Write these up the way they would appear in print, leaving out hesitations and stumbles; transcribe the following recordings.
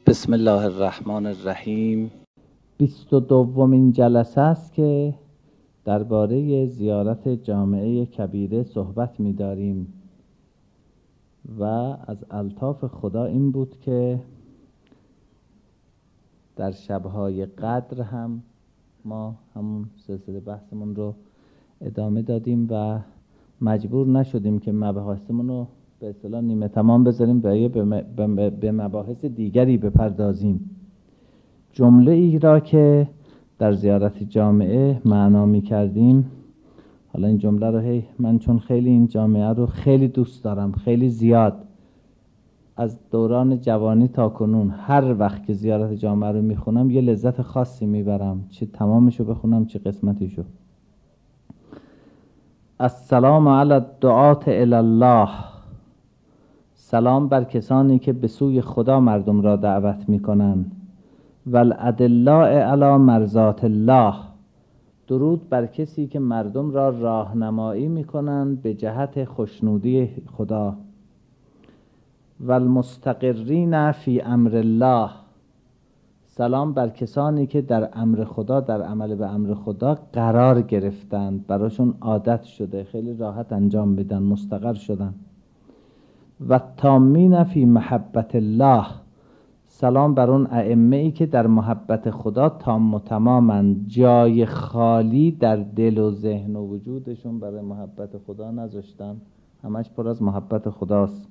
بسم الله الرحمن الرحیم. 22مین جلسه است که درباره زیارت جامعه کبیره صحبت می داریم و از الطاف خدا این بود که در شبهای قدر هم ما همون سلسله بحثمون رو ادامه دادیم و مجبور نشدیم که مباحثمون رو به اصطلاح نیمه تمام بذاریم به مباحث دیگری بپردازیم. جمله ای را که در زیارت جامعه معنا می کردیم، حالا این جمله رو من چون خیلی این جامعه رو خیلی دوست دارم، خیلی زیاد از دوران جوانی تا کنون هر وقت که زیارت جامعه رو میخونم یه لذت خاصی میبرم، چه تمامشو بخونم چه قسمتیشو. السلام علی الدعاة الی الله، سلام بر کسانی که به سوی خدا مردم را دعوت میکنند. والادلاء علی مرضات الله، درود بر کسی که مردم را راهنمایی میکنند به جهت خوشنودی خدا. والمستقرین فی امر الله، سلام بر کسانی که در امر خدا، در عمل به امر خدا قرار گرفتند، براشون عادت شده، خیلی راحت انجام میدن، مستقر شدن. و تامین فی محبت الله، سلام بر اون ائمه ای که در محبت خدا تام و تمامند، جای خالی در دل و ذهن و وجودشون برای محبت خدا نذاشتن، همش پر از محبت خداست.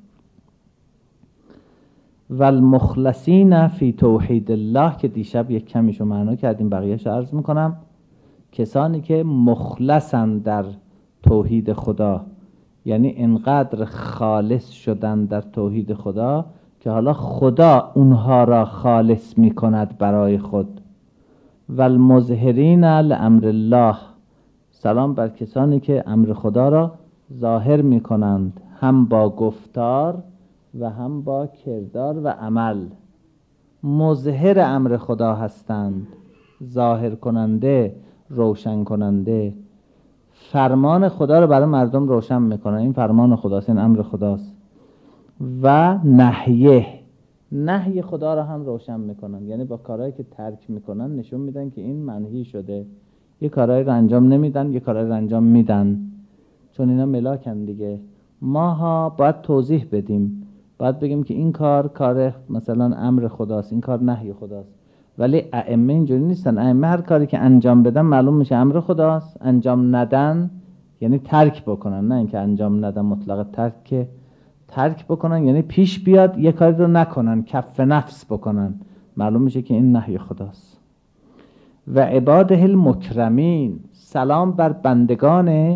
و المخلصین فی توحید الله، که دیشب یک کمیشو معنا کردیم، بقیهش عرض میکنم. کسانی که مخلصن در توحید خدا، یعنی انقدر خالص شدن در توحید خدا که حالا خدا اونها را خالص میکند برای خود. و المظهرین لامر الله، سلام بر کسانی که امر خدا را ظاهر میکنند، هم با گفتار و هم با کردار و عمل. مظهر امر خدا هستند، ظاهر کننده، روشن کننده، فرمان خدا رو برای مردم روشن میکنن. این فرمان خداست، این امر خداست. و نهی خدا رو هم روشن میکنن، یعنی با کارهایی که ترک میکنن نشون میدن که این منهی شده. یه کارهایی رو انجام نمیدن، یه کارهایی رو انجام میدن، چون اینا ملاکن دیگه. ماها باید توضیح بدیم، باید بگیم که این کار مثلا امر خداست، این کار نهی خداست. ولی ائمه اینجوری نیستن. ائمه هر کاری که انجام بدن معلوم میشه امر خداست، انجام ندن یعنی ترک بکنن، نه اینکه انجام ندن مطلق ترک بکنن یعنی پیش بیاد یه کاری رو نکنن، کف نفس بکنن، معلوم میشه که این نهی خداست. و عباده المکرمین، سلام بر بندگان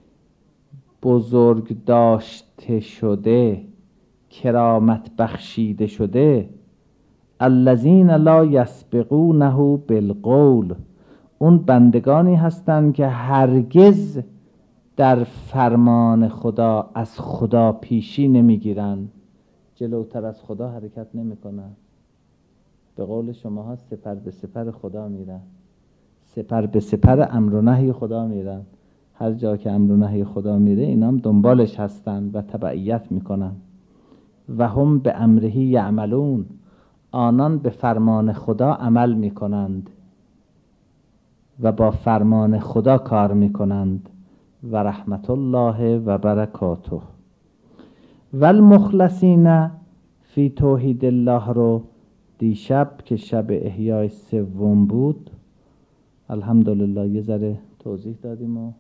بزرگ داشته شده، کرامت بخشیده شده. الذین لا یسبقونه بالقول، اون بندگانی هستند که هرگز در فرمان خدا از خدا پیشی نمیگیرن، جلوتر از خدا حرکت نمیکنن. به قول شماها سپر به سپر خدا میرن، سپر به سپر امر و نهی خدا میرن. هر جا که امر و نهی خدا میره اینا هم دنبالش هستن و تبعیت میکنن. و هم به امره یعملون، آنان به فرمان خدا عمل میکنند و با فرمان خدا کار میکنند. و رحمت الله و برکاته. و المخلصین فی توحید الله رو دیشب که شب احیای 3 بود الحمدلله یه ذره توضیح دادیم و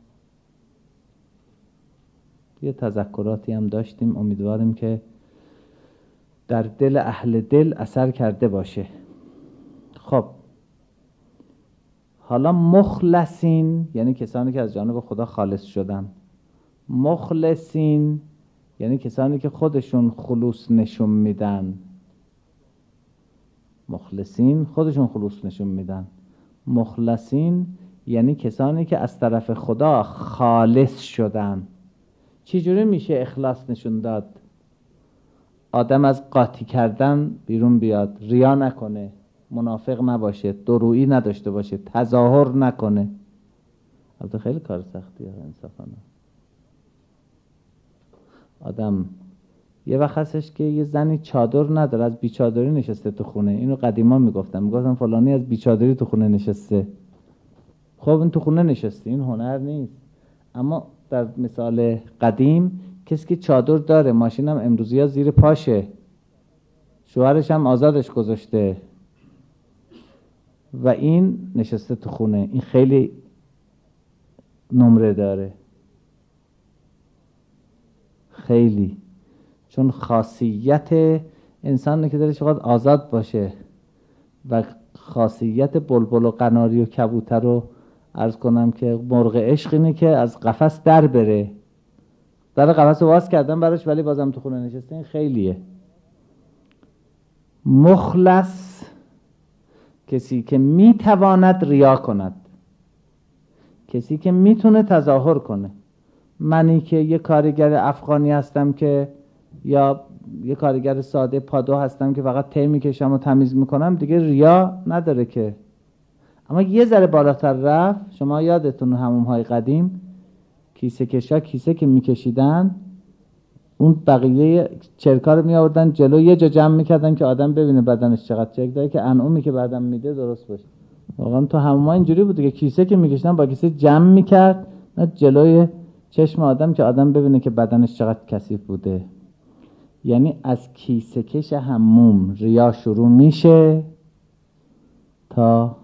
یه تذکراتی هم داشتیم. امیدواریم که در دل اهل دل اثر کرده باشه. خب حالا مخلصین یعنی کسانی که از جانب خدا خالص شدن. مخلصین یعنی کسانی که خودشون خلوص نشون میدن. مخلصین خودشون خلوص نشون میدن. مخلصین یعنی کسانی که از طرف خدا خالص شدن. چجوری میشه اخلاص نشون داد؟ آدم از قاطی کردن بیرون بیاد، ریا نکنه، منافق نباشه، درویی نداشته باشه، تظاهر نکنه. البته خیلی کار سختیه انصافانه. آدم یه وقت هستش که یه زنی چادر نداره، از بیچادری نشسته تو خونه. اینو قدیما میگفتن فلانی از بیچادری تو خونه نشسته. خب این تو خونه نشسته، این هنر نیست. اما در مثال قدیم کسی که چادر داره، ماشین هم امروزی ها زیر پاشه، شوهرش هم آزادش گذاشته و این نشسته تو خونه، این خیلی نمره داره، خیلی. چون خاصیت انسان که دلش بخواد آزاد باشه و خاصیت بلبل و قناری و کبوتر رو عرض کنم که مرغ عشق اینه که از قفس در بره. در قفس رو باز کردن براش ولی بازم تو خونه نشسته، این خیلیه. مخلص کسی که میتواند ریا کند، کسی که میتونه تظاهر کنه. منی که یه کارگر افغانی هستم که یا یه کارگر ساده پادو هستم که فقط ته میکشم و تمیز میکنم، دیگه ریا نداره که. اما یه ذره بالاتر رفت. شما یادتون حموم‌های قدیم کیسه کشا کیسه که میکشیدن، اون بقیه چرکا رو میآوردن جلو، یه جا جمع میکردن که آدم ببینه بدنش چقدر چرک داره که انعامی که بعدم میده درست باشه. واقعا تو حموم‌ها اینجوری بود که کیسه که میکشیدن با کیسه جمع میکرد جلوی چشم آدم که آدم ببینه که بدنش چقدر کثیف بوده. یعنی از کیسه کش حموم ریا شروع میشه تا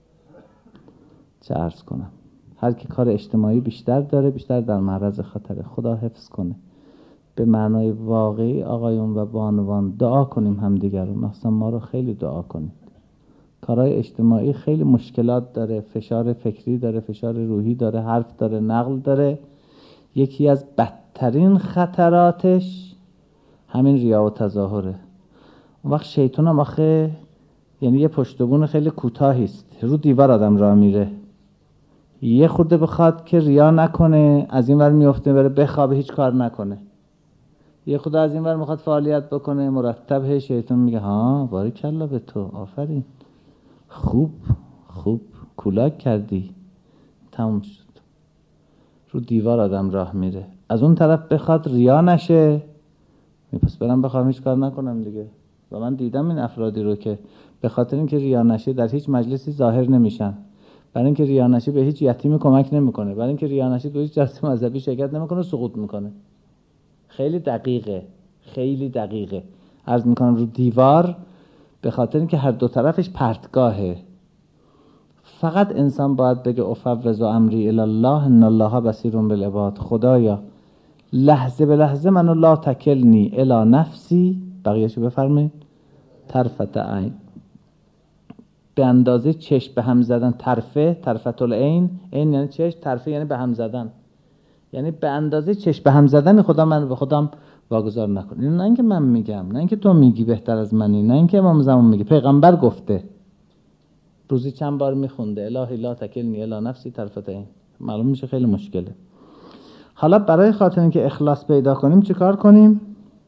چه عرض کنم، هر کی کار اجتماعی بیشتر داره بیشتر در معرض خطره. خدا حفظ کنه. به معنای واقعی آقایون و بانوان دعا کنیم همدیگر رو، مثلا ما رو خیلی دعا کنیم. کارهای اجتماعی خیلی مشکلات داره، فشار فکری داره، فشار روحی داره، حرف داره، نقل داره. یکی از بدترین خطراتش همین ریا و تظاهره. اون وقت شیطان هم آخه یعنی یه پشتبون خیلی کوتاهی است، رو دیوار آدم راه میره. یه خورده بخواد که ریا نکنه از این ور میفته بره بخوابه هیچ کار نکنه. یه خورده از این ور میخواد فعالیت بکنه مرتب شیطان میگه ها باریکلا به تو، آفرین، خوب کولاک کردی، تموم شد. رو دیوار آدم راه میره. از اون طرف بخواد ریا نشه، پس برم بخوام هیچ کار نکنم دیگه. و من دیدم این افرادی رو که به خاطر اینکه ریا نشه در هیچ مجلسی ظاهر نمیشن، برای اینکه ریا نشه به هیچ یتیمی کمک نمیکنه، برای اینکه ریا نشه تو هیچ جلسه مذهبی شرکت نمیکنه، سقوط میکنه. خیلی دقیقه. عرض میکنم رو دیوار، به خاطر اینکه هر دو طرفش پرتگاهه. فقط انسان باید بگه افوض امری الی الله ان الله بصیر بالعباد. خدایا لحظه به لحظه منو لا تکلنی الی نفسی، بقیه‌شو بفرمایید، طرفت عین. به اندازه چشم به هم زدن، طرفت العین، عین یعنی چشم، طرفه یعنی به هم زدن، یعنی به اندازه چشم به هم زدن خدا من به خودم واگذار نکن. نه اینکه من میگم، نه اینکه تو میگی بهتر از منی، نه اینکه امام زمان میگه، پیغمبر گفته. روزی چند بار میخونده الهی لا تکلنی الی نفسی طرفت عین. معلوم میشه خیلی مشکله. حالا برای خاطر اینکه اخلاص پیدا کنیم چه کار کنیم؟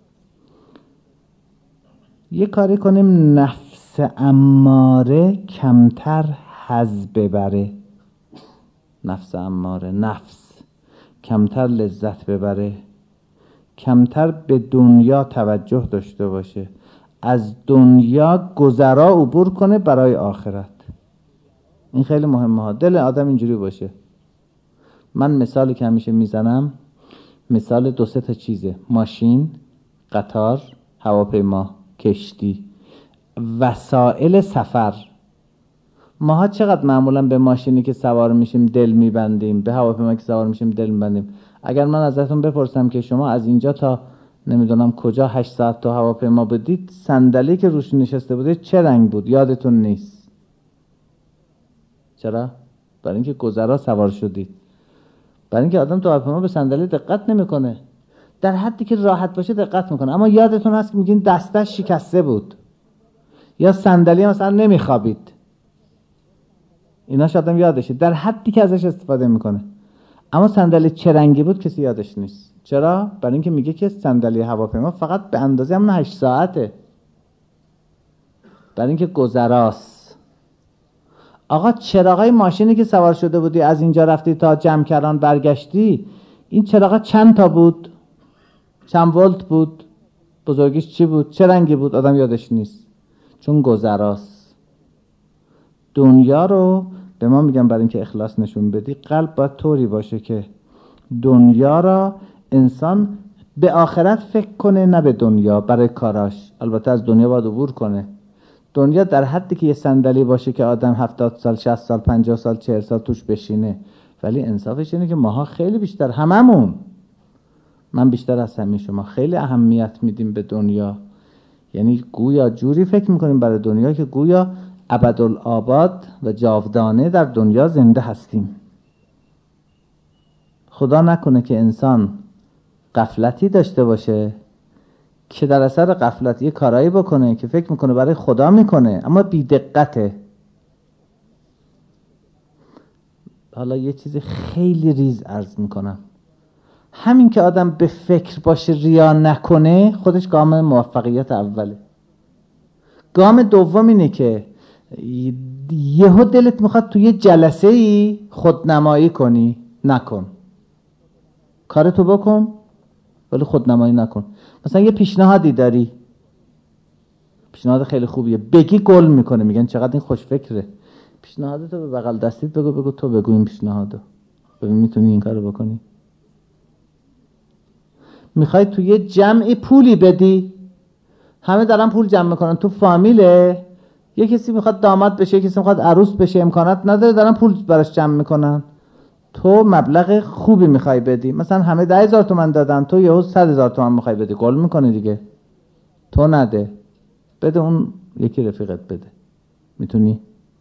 یه کاری کنیم نفس اماره کمتر حظ ببره. نفس اماره، نفس کمتر لذت ببره، کمتر به دنیا توجه داشته باشه، از دنیا گذرا عبور کنه برای آخرت. این خیلی مهمه ها. دل آدم اینجوری باشه. من مثالی که همیشه میزنم مثال 2-3 تا چیزه: ماشین، قطار، هواپیما، کشتی، وسایل سفر. ماها چقدر معمولا به ماشینی که سوار میشیم دل میبندیم، به هواپیما که سوار میشیم دل میبندیم. اگر من ازتون بپرسم که شما از اینجا تا نمیدونم کجا 8 ساعت تو هواپیما بودید، صندلی که روش نشسته بودید چه رنگ بود؟ یادتون نیست. چرا؟ برای اینکه گذرا سوار شدید. برای اینکه آدم تو هواپیما به صندلی دقت نمیکنه، در حدی که راحت باشه دقت میکنه. اما یادتون هست که میگین دستش شکسته بود یا صندلی مثلا نمیخوابید، ایناش آدم یادشه در حدی که ازش استفاده میکنه. اما صندلی چه رنگی بود کسی یادش نیست. چرا؟ برای اینکه میگه که صندلی هواپیما فقط به اندازه همون 8 ساعته، برای اینکه گذراست. آقا چراغای ماشینی که سوار شده بودی از اینجا رفتی تا جمکران برگشتی، این چراغا چند تا بود؟ چند ولت بود؟ بزرگیش چی بود؟ چه رنگی بود؟ آدم یادش نیست، چون گذراست. دنیا رو به ما میگم برای اینکه اخلاص نشون بدی، قلب باید طوری باشه که دنیا را انسان به آخرت فکر کنه، نه به دنیا برای کاراش. البته از دنیا باید عبور کنه. دنیا در حدی که یه صندلی باشه که آدم 70 سال 60 سال 50 سال 40 سال توش بشینه، ولی انصافش اینه که ماها خیلی بیشتر، هممون، من بیشتر از همه شما خیلی اهمیت میدیم به دنیا. یعنی گویا جوری فکر میکنیم برای دنیا که گویا ابدالآباد و جاودانه در دنیا زنده هستیم. خدا نکنه که انسان غفلتی داشته باشه که در اثر غفلت یه کارایی بکنه که فکر میکنه برای خدا میکنه اما بی دقته. حالا یه چیز خیلی ریز عرض میکنم، همین که آدم به فکر باشه ریا نکنه خودش گام موفقیت اوله. گام دوم اینه که یهو دلت میخواد توی جلسه ای خودنمایی کنی، نکن. کارتو بکن ولی خودنمایی نکن. مثلا یه پیشنهادی داری، پیشنهاد خیلی خوبیه، بگی گل میکنه، میگن چقدر این خوش فکره. پیشنهادتو به بغل دستیت بگو تو بگو این پیشنهادو، ببین میتونی این کارو بکنی. میخوای توی یه جمعی پولی بدی، همه دارن پول جمع میکنن، تو فامیله یه کسی میخواد داماد بشه، یه کسی میخواد عروس بشه، امکانات نداره، دارن پول براش جمع میکنن. تو مبلغ خوبی میخوای بدی، مثلا همه 10,000 تومان دادن، تو یهو 100,000 تومان میخوای بدی، گل میکنه دیگه. تو نده، بده اون یکی رفیقت بده. میتونی؟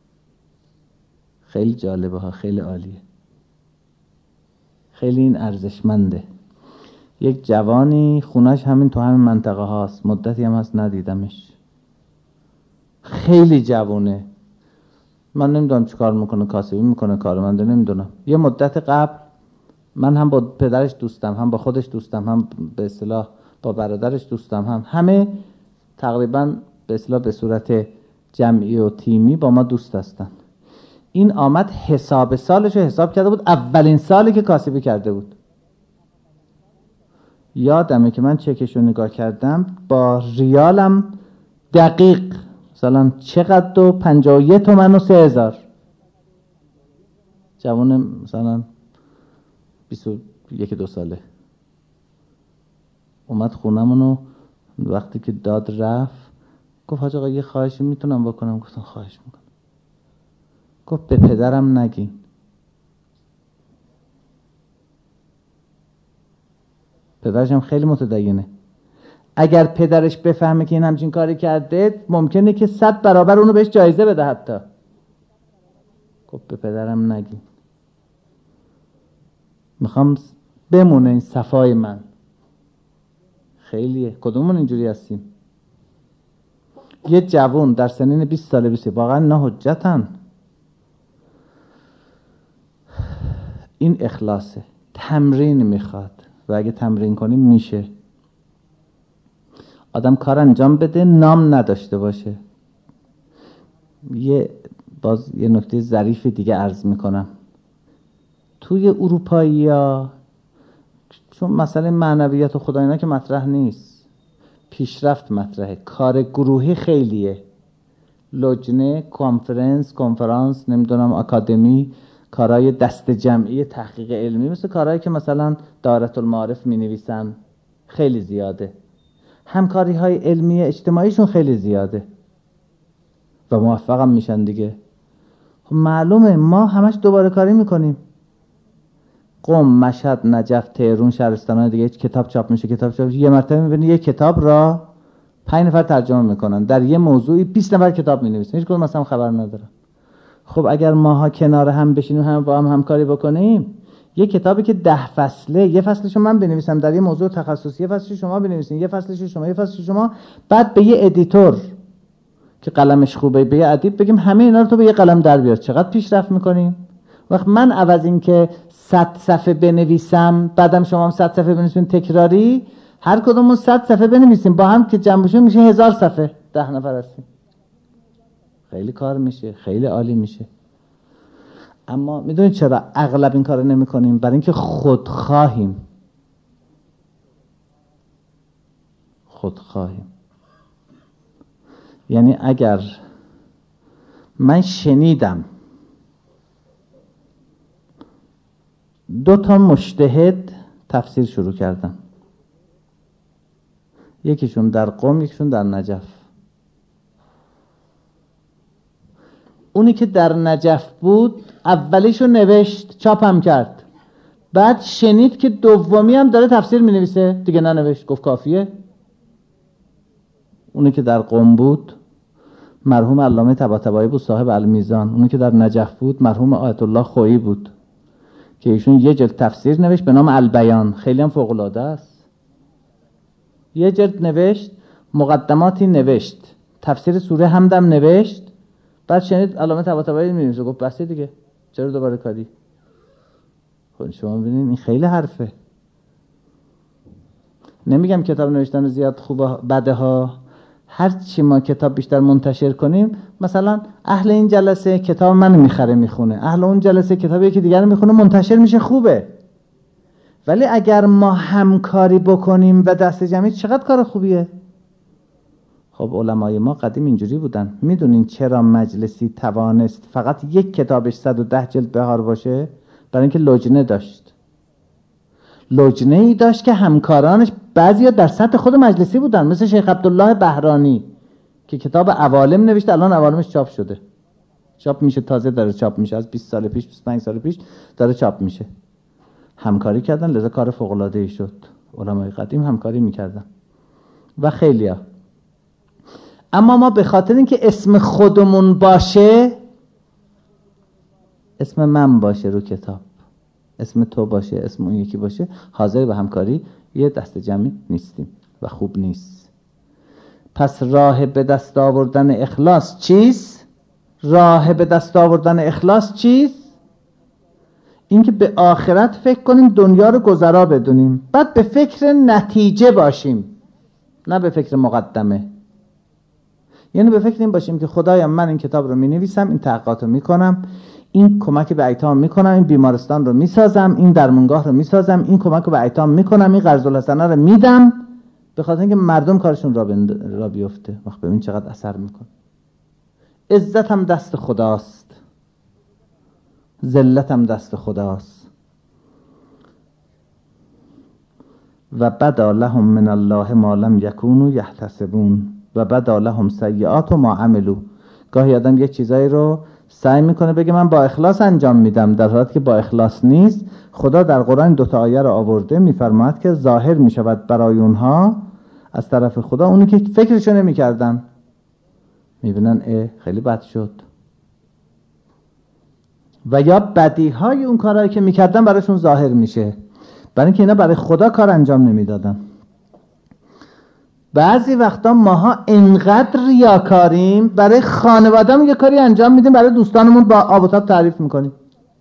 خیلی جالبه ها، خیلی عالیه، خیلی این ارزشمنده. یک جوانی خونش همین تو همین منطقه هاست، مدتی هم هست ندیدمش، خیلی جوونه، من نمیدونم چی کار میکنه، کاسبی میکنه، کارمنده نمیدونم. یه مدت قبل من هم با پدرش دوستم، هم با خودش دوستم، هم به اصطلاح با برادرش دوستم، همه تقریبا به اصطلاح به صورت جمعی و تیمی با ما دوست هستن. این آمد حساب سالش رو حساب کرده بود، اولین سالی که کاسبی کرده بود. یادمه که من چکش رو نگاه کردم با ریالم دقیق، مثلا چقدر؟ 51 تومن و 3,000. جوان مثلا 21-2 ساله اومد خونمونو، وقتی که داد رفت گفت حاج آقا یه خواهشی میتونم بکنم؟ گفتم خواهش میکنم. گفت به پدرم نگین. پدرش هم خیلی متدینه، اگر پدرش بفهمه که این همچین کاری کرده ممکنه که 100 برابر اونو بهش جایزه بده حتی. گفت به پدرم نگین. میخوام بمونه این صفای من. خیلیه، کدومون اینجوری هستیم؟ یه جوان در سنین 20 ساله 20 واقعا نه حجتن. این اخلاصه، تمرین میخواد و اگه تمرین کنیم میشه. آدم کار انجام بده نام نداشته باشه. باز یه نکته ظریف دیگه عرض میکنم. توی اروپایی ها چون مسئله معنویت و خدا اینا که مطرح نیست، پیشرفت مطرحه، کار گروهی خیلیه، لجنه، کنفرانس، نمیدونم آکادمی، کارهای دست جمعی تحقیق علمی، مثل کارهایی که مثلا دائره المعارف می نویسن خیلی زیاده. همکاری های علمی اجتماعیشون خیلی زیاده و موفق هم میشن دیگه. خب معلومه ما همش دوباره کاری میکنیم. قم، مشهد، نجف، تهران، شهرستان‌های دیگه کتاب چاپ میشه، یه مرتبه میبینی یه کتاب را 5 نفر ترجمه میکنن، در یه موضوعی 20 نفر کتاب مینویسن، هیچ کدوم مثلا خبر ندارن. خب اگر ماها کنار هم بشینیم، هم با هم همکاری بکنیم، یه کتابی که 10 فصله، یه فصلشو من بنویسم در یه موضوع تخصصی، یه فصلشو شما بنویسین، یه فصلشو شما، یه فصلشو شما، بعد به یه ادیتور که قلمش خوبه، به یه ادیب بگیم همه اینا رو تو به یه قلم در بیار، چقدر پیشرفت میکنیم. وقت من عوض این که 100 صفحه بنویسم، بعدم شما هم 100 صفحه بنویسین تکراری، هر کدومون 100 صفحه بنویسیم با هم که جمع بشه میشه 1000 صفحه، 10 نفر هستیم، خیلی کار میشه، خیلی عالی میشه. اما میدونید چرا اغلب این کارو نمی‌کنیم؟ برای اینکه خودخواهیم. خودخواهیم. یعنی اگر من شنیدم 2 مجتهد تفسیر شروع کردن، یکیشون در قم یکیشون در نجف، اونی که در نجف بود اولیشو نوشت چاپم کرد، بعد شنید که دومی هم داره تفسیر می نویسه، دیگه ننوشت، گفت کافیه. اونی که در قم بود مرحوم علامه طباطبایی بود، صاحب المیزان. اونی که در نجف بود مرحوم آیت الله خویی بود که ایشون یه جلد تفسیر نوشت به نام البیان، خیلی هم فوق العاده است. یه جلد نوشت، مقدماتی نوشت، تفسیر سوره حمدم نوشت، بعد شنید علامه طباطبایی می‌نویسه، گفت بس دیگه، چرا دوباره کاری؟ خود شما ببینید این خیلی حرفه. نمیگم کتاب نوشتن زیاد خوبه بده ها، هر چی ما کتاب بیشتر منتشر کنیم، مثلا اهل این جلسه کتاب منو میخره میخونه، اهل اون جلسه کتابی که دیگر میخونه، منتشر میشه، خوبه. ولی اگر ما همکاری بکنیم و دست جمعی، چقدر کار خوبیه. خب علمای ما قدیم اینجوری بودن. میدونین چرا مجلسی توانست فقط یک کتابش 110 جلد بهار باشه؟ برای اینکه لجنه داشت. لجنه ای داشت که همکارانش بعضیا در سطح خود مجلسی بودن، مثل شیخ عبدالله بهرانی که کتاب عوالم نوشته، الان عوالمش چاپ شده، چاپ میشه، تازه داره چاپ میشه، از 20 سال پیش 25 سال پیش داره چاپ میشه. همکاری کردن، لذا کار فوق العاده ای شد. علمای قدیم همکاری میکردن و خیلیا. اما ما به خاطر اینکه اسم خودمون باشه، اسم من باشه رو کتاب، اسم تو باشه، اسم اون یکی باشه، حاضر به همکاری یه دست جمعی نیستیم و خوب نیست. پس راه به دست آوردن اخلاص چیست؟ راه به دست آوردن اخلاص چیست؟ اینکه به آخرت فکر کنیم، دنیا رو گذرا بدونیم، بعد به فکر نتیجه باشیم، نه به فکر مقدمه. یعنی به فکر این باشیم که خدایا من این کتاب رو می‌نویسم، این تحقیقات رو می‌کنم، این کمک به ایتام میکنم، این بیمارستان رو میسازم، این درمانگاه رو میسازم، این کمک رو به ایتام میکنم، این قرض الحسنه رو میدم، به خاطر اینکه مردم کارشون را بیفته. وقت ببین چقدر اثر میکنه. عزت هم دست خداست، ذلت هم دست خداست. و بدا لهم من الله ما لم یکونوا یحتسبون و بدا لهم سیئات ما عملوا. گاهی آدم یه چیزایی رو سعی میکنه بگه من با اخلاص انجام میدم، در حالی که با اخلاص نیست. خدا در قرآن 2 آیه رو آورده، میفرماید که ظاهر میشود برای اونها از طرف خدا اونی که فکرشو نمیکردن، میبینن خیلی بد شد، و یا بدیهای اون کارهایی که میکردن براشون ظاهر میشه، برای اینکه اینا برای خدا کار انجام نمیدادن. بعضی وقتا ماها انقدر ریاکاریم، برای خانواده‌مون یه کاری انجام میدیم، برای دوستانمون با آب و تاب تعریف میکنیم.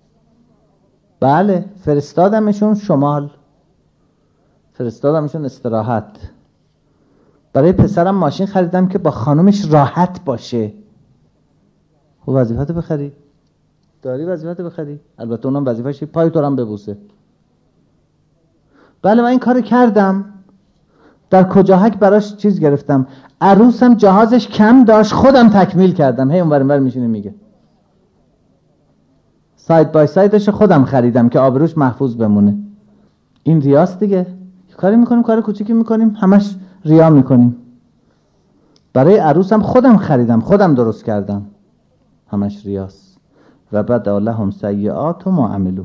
بله، فرستادمشون شمال، فرستادمشون استراحت. برای پسرم ماشین خریدم که با خانومش راحت باشه. خب وظیفت بخری، داری وظیفت بخری، البته اونم وظیفه‌شه پای تو هم ببوسه. بله من این کار کردم، در کجاهک براش چیز گرفتم، عروسم جهازش کم داشت خودم تکمیل کردم. هی اونور میشینه میگه ساید بای سایدش خودم خریدم که آبروش محفوظ بمونه. این ریاست دیگه. کاری میکنیم، کار کوچیکی میکنیم، همش ریا میکنیم. برای عروسم خودم خریدم، خودم درست کردم، همش ریاست. و بدا لهم سیئات ما عملوا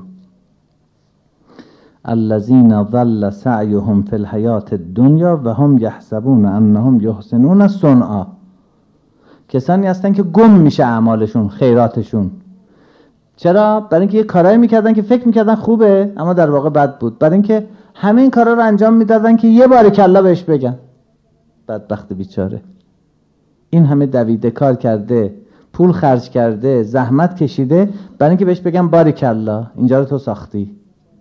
الذين ضل سعيهم في الحياة الدنيا وهم يحسبون انهم يحسنون صنعا. کسانی هستن که گم میشه اعمالشون، خیراتشون. چرا؟ برای اینکه یه کارایی میکردن که فکر میکردن خوبه اما در واقع بد بود. برای اینکه همه این کارا رو انجام میدادن که یه بار کلا بهش بگن. بدبخت بیچاره، این همه دویده کار کرده، پول خرج کرده، زحمت کشیده، برای اینکه بهش بگن باریکلا اینجا رو تو ساختی.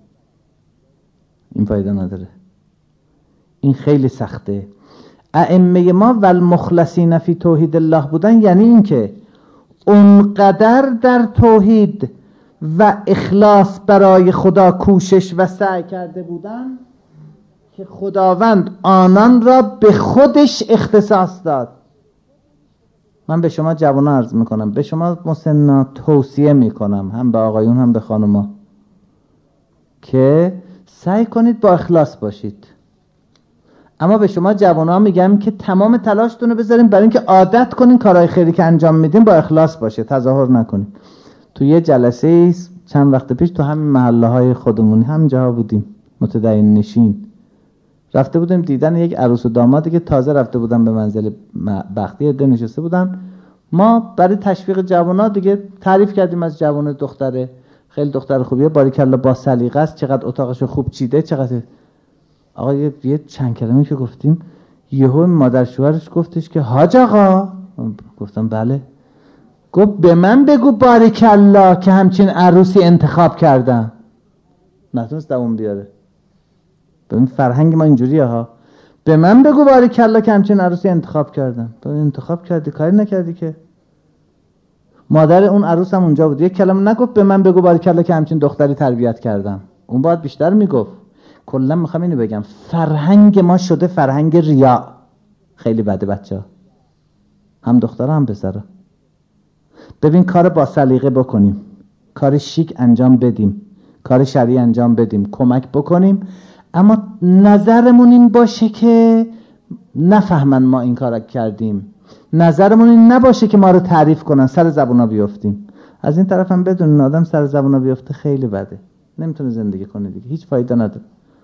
این فایده نداره. این خیلی سخته. ائمه ما والمخلصین فی توحید الله بودن، یعنی این که اونقدر در توحید و اخلاص برای خدا کوشش و سعی کرده بودن که خداوند آنان را به خودش اختصاص داد. من به شما جوانان عرض میکنم، به شما مسنا توصیه میکنم، هم به آقایون هم به خانوما، که سعی کنید با اخلاص باشید. اما به شما جوانان میگم که تمام تلاشتون رو بذارین برای اینکه عادت کنین کارهای خیری که انجام میدین با اخلاص باشه، تظاهر نکنین. تو یه جلسه چند وقت پیش تو همین محله های خودمونی همین جاها بودیم، متدین نشین، رفته بودیم دیدن یک عروس و دامادی که تازه رفته بودن به منزل بختی، عده نشسته بودن. ما برای تشویق جوانان دیگه تعریف کردیم از جوان دختره، خیلی دختر خوبیه، باریکلا، با سلیقه است، چقدر اتاقشو خوب چیده، چقدر. آقا یه چند کلمه که گفتیم، یهو مادر شوهرش گفتش که حاج آقا. گفتم بله. گفت به من بگو باریکلا که همچین عروسی انتخاب کردم. نتونست دوام بیاره. ببین فرهنگ ما اینجوریه ها. به من بگو باریکلا که همچین عروسی انتخاب کردم. تو انتخاب کردی، کاری نکردی که. مادر اون عروس هم اونجا بود، یک کلمه نگفت به من بگو باریکلا که همچین دختری تربیت کردم. اون باید بیشتر میگفت. کلا میخوام اینو بگم، فرهنگ ما شده فرهنگ ریا. خیلی بده بچه‌ها، هم دخترها هم پسرها. ببین کار با سلیقه بکنیم، کار شیک انجام بدیم، کار شرعی انجام بدیم، کمک بکنیم، اما نظرمون این باشه که نفهمن ما این کار کردیم، نظرمون این نباشه که ما رو تعریف کنن، سر زبونا بیافتیم. از این طرف هم بدونین آدم سر زبونا بیافته خیلی بده، نمیتونه زندگی کنه دیگه، هیچ فایده نداره.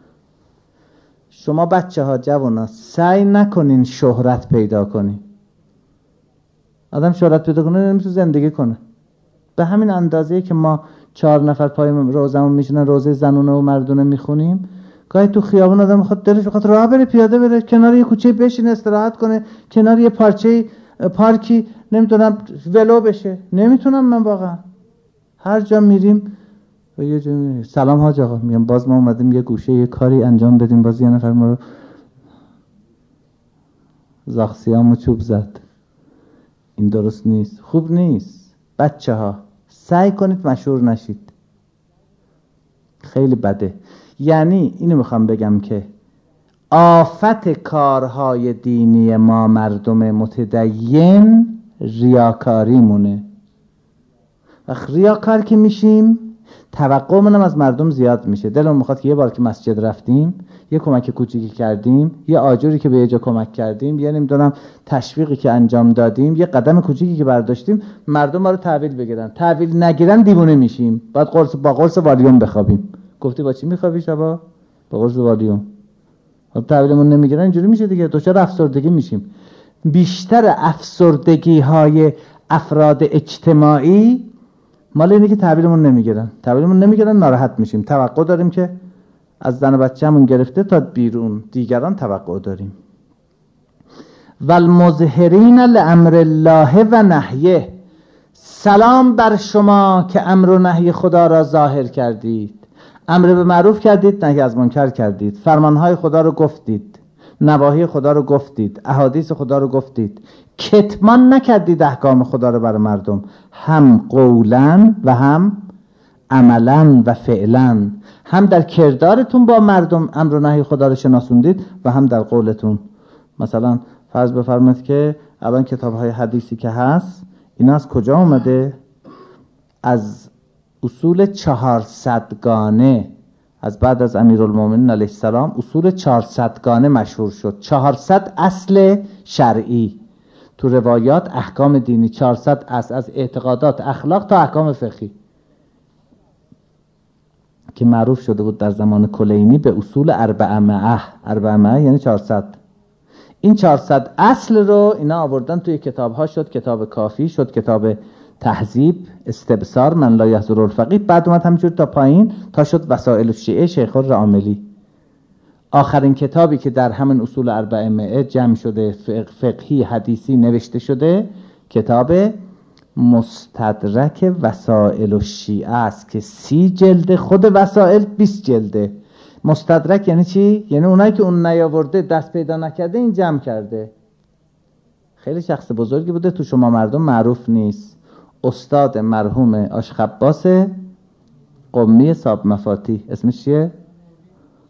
شما بچه ها، جوانا، سعی نکنین شهرت پیدا کنین. آدم شهرت پیدا کنه نمیتونه زندگی کنه. به همین اندازه‌ای که ما 4 نفر پای روزمون میشینن، روزه زنونه و مردونه میخونیم، گاهی تو خیابون آدم میخواد دلش بخواد راه بره، پیاده بره، کنار یه کوچه بشینه استراحت کنه، کنار یه پارچه پارکی نمیدونم ولو بشه. نمیتونم من واقعا. هر جا میریم یه جا سلام حاج آقا، میگم باز ما اومدیم یه گوشه یه کاری انجام بدیم، باز یه نفر ما رو زاخسیامو چوب زد. این درست نیست، خوب نیست. بچه ها سعی کنید مشهور نشید، خیلی بده. یعنی اینو میخوام بگم که آفت کارهای دینی ما مردم متدین ریاکاری مونه. وقت ریاکار که میشیم توقع منم از مردم زیاد میشه. دلم میخواد که یه بار که مسجد رفتیم، یه کمک کوچیکی کردیم، یه آجوری که به یه جا کمک کردیم، یه نمیدونم تشویقی که انجام دادیم، یه قدم کوچیکی که برداشتیم، مردم ما رو تحویل بگیرن. تحویل نگیرن دیوونه میشیم. بعد با قرص والیوم بخوابیم. گفتی با چی میخوابی شبا؟ با قرص والیوم. خب تحویلمون نمیگیرن اینجوری میشه دیگه، دچار افسردگی میشیم. بیشتر افسردگی های افراد اجتماعی مال اینه که تحویلمون نمیگیرن، ناراحت میشیم. توقع داریم که از زن و بچه‌مون گرفته تا بیرون دیگران توقع داریم. والمظهرین لامر الله و نهیه. سلام بر شما که امر و نهی خدا را ظاهر کردید، امر به معروف کردید، نهی از منکر کردید، فرمانهای خدا رو گفتید، نواهی خدا رو گفتید، احادیث خدا رو گفتید، کتمان نکردید احکام خدا رو برای مردم، هم قولاً و هم عملاً و فعلاً. هم در کردارتون با مردم امر و نهی خدا رو شناسوندید و هم در قولتون. مثلا فرض بفرمایید که الان کتاب‌های حدیثی که هست، اینا از کجا اومده؟ از اصول 400گانه. از بعد از امیرالمومنین علیه السلام اصول 400گانه مشهور شد. 400 اصل شرعی تو روایات، احکام دینی. 400 اصل، از اعتقادات، اخلاق تا احکام فقهی، که معروف شده بود در زمان کلینی به اصول 400. 400 یعنی 400. این 400 اصل رو اینا آوردن توی کتاب ها، شد کتاب کافی، شد کتاب تهذیب، استبصار، من لا یحضر الفقیه، بعد اومد همینجور تا پایین تا شد وسائل الشیعه شیخ الراملی. آخرین کتابی که در همین اصول 400 جمع شده، فقهی حدیثی نوشته شده، کتاب مستدرک وسائل الشیعه است که 30 جلده، خود وسائل 20 جلده. مستدرک یعنی چی؟ یعنی اونایی که اون نیاورده، دست پیدا نکرده، این جمع کرده. خیلی شخص بزرگی بوده، تو شما مردم معروف نیست. استاد مرحوم آشخباس قمی صاحب مفاتی. اسمش چیه؟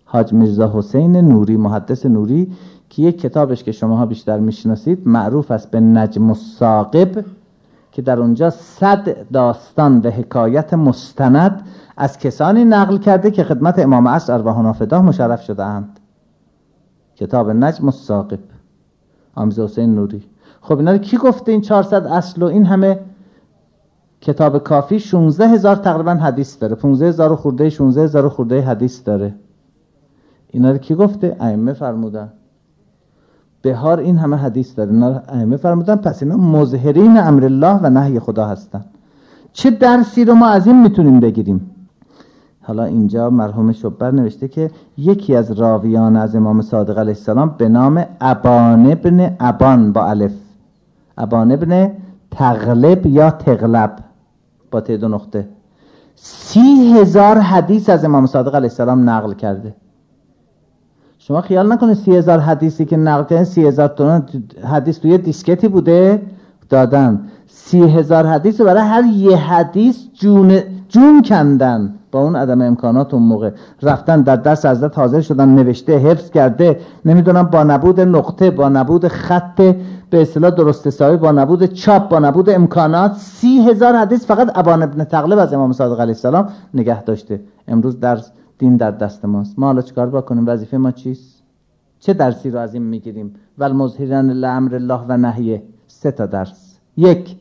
حاج میرزا حسین نوری، محدث نوری، که یک کتابش که شماها بیشتر میشناسید معروف است به نجم الثاقب، که در اونجا 100 داستان و حکایت مستند از کسانی نقل کرده که خدمت امام عصر ارواحنا فداه مشرف شده اند. کتاب نجم الثاقب، میرزا حسین نوری. خب اینا رو کی گفته؟ این 400 اصل و این همه کتاب کافی 16,000 تقریبا حدیث داره، 15,000 خورده 16,000 خورده حدیث داره. اینا رو کی گفته؟ ائمه فرمودن. بهار این همه حدیث داره، اینا رو ائمه فرمودن. پس اینا مظهرین امر الله و نهی خدا هستن. چه درسی رو ما از این میتونیم بگیریم؟ حالا اینجا مرحوم شبر نوشته که یکی از راویان از امام صادق علیه السلام به نام ابان ابن ابان با الف، ابان ابن تغلب یا تغلب با ت 2 نقطه، 30,000 حدیث از امام صادق علیه السلام نقل کرده. شما خیال نکنید 30,000 حدیثی که نقل کردن 30,000 حدیث توی دیسکتی بوده دادن. 30,000 حدیث رو برای هر یه حدیث جون کندن. با اون عدم امکانات اون موقع رفتن در درس حضرت حاضر شدن، نوشته حفظ کرده، نمیدونم با نبود نقطه، با نبود خط به اصطلاح درست حسابی، با نبود چاپ، با نبود امکانات، 30,000 حدیث فقط ابان ابن تغلب از امام صادق علیه السلام نگه داشته. امروز درس دین در دست ماست. ما حالا چیکار بکنیم؟ وظیفه ما چیست؟ چه درسی رو از این میگیریم؟ والمظهرین لامر الله و نهیه. 3 تا درس. 1،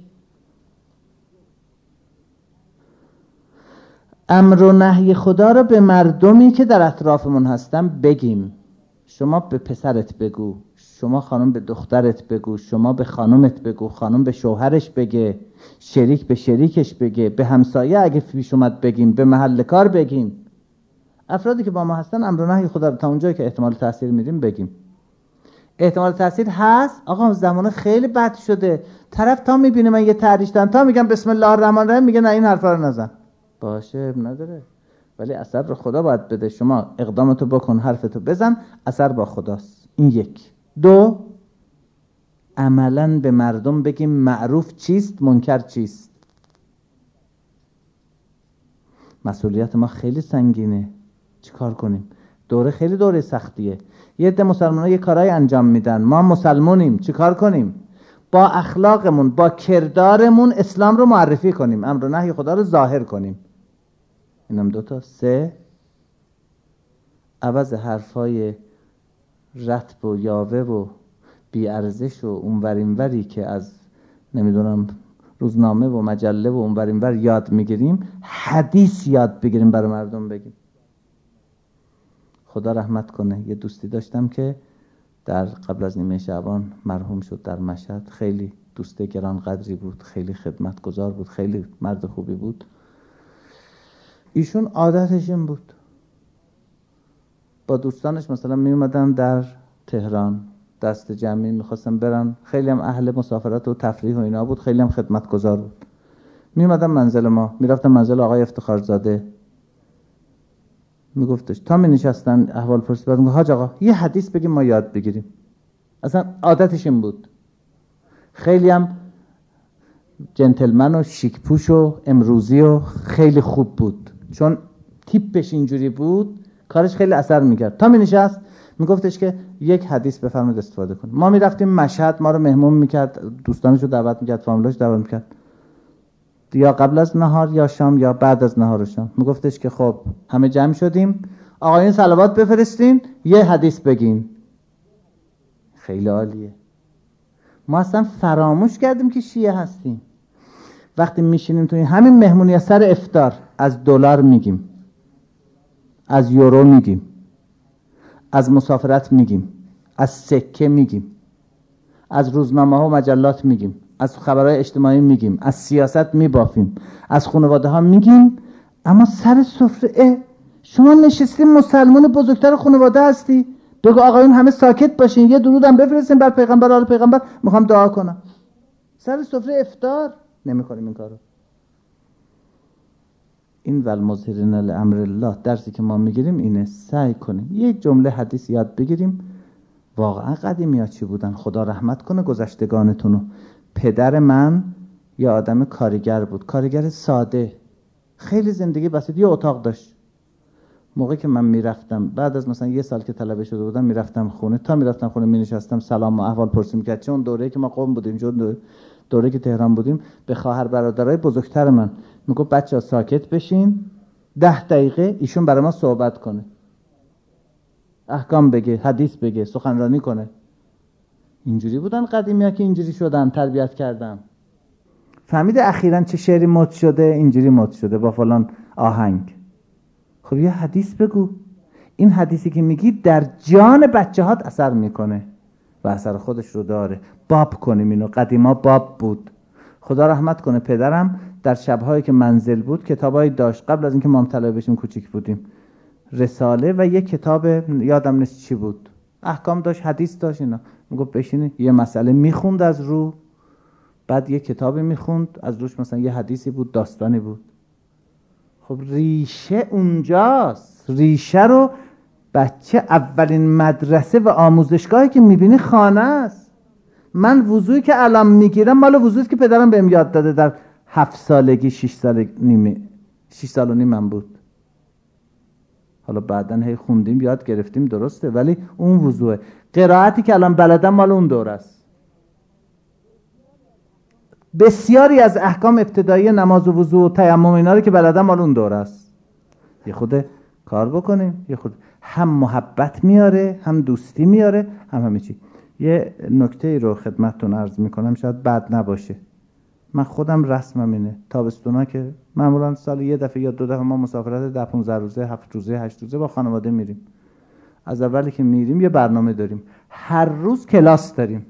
امر و نهی خدا رو به مردمی که در اطرافمون هستن بگیم. شما به پسرت بگو، شما خانم به دخترت بگو، شما به خانمت بگو، خانم به شوهرش بگه، شریک به شریکش بگه، به همسایه اگه پیش اومد بگیم، به محل کار بگیم. افرادی که با ما هستن امر و نهی خدا رو تا اونجایی که احتمال تاثیر میدیم بگیم. احتمال تاثیر هست. آقا زمان خیلی بد شده، طرف تا میبینه من یه تعریش دادم تا میگم بسم الله الرحمن الرحیم میگه نه این حرفا رو نزن. باشه نداره، ولی اثر رو خدا باید بده. شما اقدامتو بکن، حرفتو بزن، اثر با خداست. این 1. 2، عملاً به مردم بگیم معروف چیست، منکر چیست. مسئولیت ما خیلی سنگینه. چیکار کنیم؟ دوره خیلی دوره سختیه. یه عده مسلمان‌ها یه کارهای انجام میدن، ما مسلمونیم، چیکار کنیم؟ با اخلاقمون، با کردارمون اسلام رو معرفی کنیم، امر و نهی خدا رو ظاهر کنیم. اینم 2 تا. 3، عوض حرفای رطب و یاوه و بی ارزش و اونور اینوری که از نمیدونم روزنامه و مجله و اونور اینور یاد میگیریم، حدیث یاد بگیریم برای مردم بگیم. خدا رحمت کنه. یه دوستی داشتم که در قبل از نیمه شعبان مرحوم شد در مشهد. خیلی دوست گران قدری بود، خیلی خدمتگزار بود، خیلی مرد خوبی بود. ایشون عادتش این بود با دوستانش مثلا می اومدن در تهران دست جمعی میخواستن برن، خیلی هم اهل مسافرت و تفریح و اینا بود، خیلی هم خدمتگزار بود. می اومدن منزل ما، میرفتن منزل آقای افتخارزاده، میگفتش تا می نشستن احوال پرسی بعد میگه حاج آقا یه حدیث بگیم ما یاد بگیریم. اصلا عادتش این بود. خیلی هم جنتلمن و شیک پوش و امروزی و خیلی خوب بود، چون تیپش اینجوری بود کارش خیلی اثر میکرد. تا می نشست میگفتش که یک حدیث بفرمایید استفاده کن. ما میرفتیم مشهد، ما رو مهمون میکرد، دوستانشو دعوت میکرد، فامیلاش دعوت میکرد، یا قبل از نهار یا شام یا بعد از نهار و شام. میگفتش که خب همه جمع شدیم، آقایون صلوات بفرستین، یه حدیث بگین. خیلی عالیه. ما اصلا فراموش کردیم که شیعه هستیم. وقتی میشینیم توی همین مهمونی سر افطار از دلار میگیم، از یورو میگیم، از مسافرت میگیم، از سکه میگیم، از روزنامه ها و مجلات میگیم، از خبرهای اجتماعی میگیم، از سیاست میبافیم، از خانواده ها میگیم. اما سر سفره شما نشستیم، مسلمان بزرگتر خانواده هستی، بگو آقایون همه ساکت باشین، یه درودم بفرستین بر پیغمبر، آل پیغمبر، میخوام دعا کنم. سر سفره افطار نمیکنیم این کارو. این والمظهرین لامر الله درسی که ما میگیریم اینه. سعی کنیم یک جمله حدیث یاد بگیریم. واقعا قدیمی ها چی بودن؟ خدا رحمت کنه گذشتگانتونو. پدر من یه آدم کارگر بود، کارگر ساده، خیلی زندگی بسیط، یه اتاق داشت. موقعی که من میرفتم بعد از مثلا 1 سال که طلبه شده بودم میرفتم خونه، تا میرفتم خونه مینشستم سلام و احوال پرسی میکرد. چون دوره‌ای که ما قم بودیم، چون دوره‌ای که تهران بودیم، به خواهر برادرای بزرگتر من میگفت بچه‌ها ساکت بشین، 10 دقیقه ایشون برای ما صحبت کنه، احکام بگه، حدیث بگه، سخنرانی کنه. اینجوری بودن قدیمی‌ها که اینجوری شدن، تربیت کردم. فهمید اخیراً چه شعری مد شده؟ اینجوری مد شده با فلان آهنگ. خب یه حدیث بگو. این حدیثی که میگی در جان بچه‌هات اثر میکنه و اثر خودش رو داره. باب کنیم اینو. قدیما باب بود. خدا رحمت کنه پدرم در شب‌هایی که منزل بود کتابایی داشت. قبل از اینکه ما هم طلبه بشیم کوچیک بودیم، رساله و یک کتاب یادم نیست چی بود، احکام داشت، حدیث داشت. اینا میگفت بشینی یه مسئله میخوند از رو، بعد یه کتابی میخوند از روش، مثلا یه حدیثی بود، داستانی بود. خب ریشه اونجاست. ریشه رو بچه اولین مدرسه و آموزشگاهی که میبینی خانه است. من وضوعی که الان میگیرم مال وضوعی که پدرم بهم یاد داده در 7 سالگی 6 سال و نیم من بود. حالا بعدن هی خوندیم یاد گرفتیم درسته، ولی اون وضوعه. قرائتی که الان بلدم مال اون دور است. بسیاری از احکام ابتدایی نماز و وضو و تیمم اینا رو که بلدم مال اون دور است. یه خود کار بکنیم، یه خود هم محبت میاره، هم دوستی میاره، هم همه چی. یه نکته رو خدمتتون عرض میکنم، شاید بد نباشه. من خودم رسمم اینه، تابستونا که معمولا سال 1 دفعه یا 2 دفعه ما مسافرت 10-15 روزه، 7 روزه، 8 روزه با خانواده میریم. از اولی که میریم یه برنامه داریم، هر روز کلاس داریم.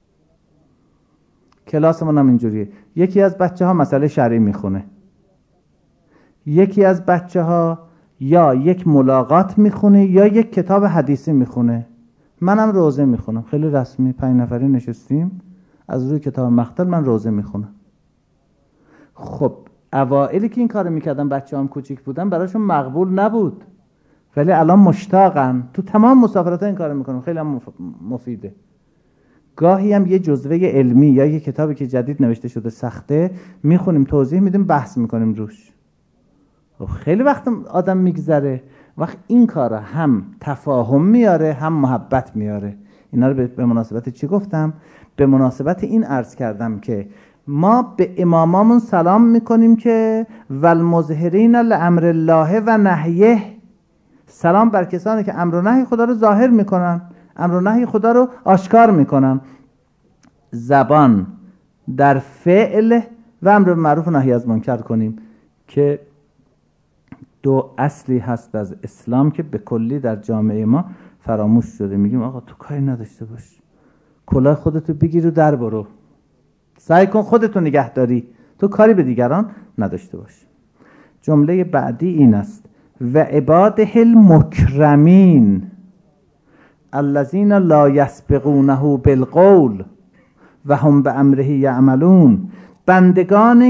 کلاسمون هم اینجوریه، یکی از بچه ها مسئله شرعی میخونه، یکی از بچه ها یا یک ملاقات میخونه یا یک کتاب حدیثی میخونه. منم روزه میخونم، خیلی رسمی، 5 نفری نشستیم، از روی کتاب مختل من روزه میخونم. خب اوائلی که این کارو میکردم، بچه هم کوچیک بودن، براشون مقبول نبود، ولی الان مشتاقن. تو تمام مسافرت ها این کارو میکنم، خیلی هم مفیده. گاهی هم یه جزوه علمی یا یه کتابی که جدید نوشته شده سخته میخونیم، توضیح میدیم، بحث میکنیم روش. خیلی وقت آدم میگذره. وقت این کارا هم تفاهم میاره، هم محبت میاره. اینا رو به مناسبت چی گفتم؟ به مناسبت این عرض کردم که ما به امامامون سلام میکنیم که والمظهرین لامر الله و نهیه. سلام بر کسانی که امر و نهی خدا رو ظاهر میکنن، امر و نهی خدا رو آشکار میکنن. زبان در فعل و امر معروف و نهی از منکر کنیم که 2 اصلی هست از اسلام که به کلی در جامعه ما فراموش شده. میگیم آقا تو کاری نداشته باش، کلاه خودتو بگیر و در برو، سعی کن خودتو نگه داری، تو کاری به دیگران نداشته باش. جمله بعدی این است: و عباده المکرمین الذین لا یسبقونه بالقول و هم بامره یعملون. بندگان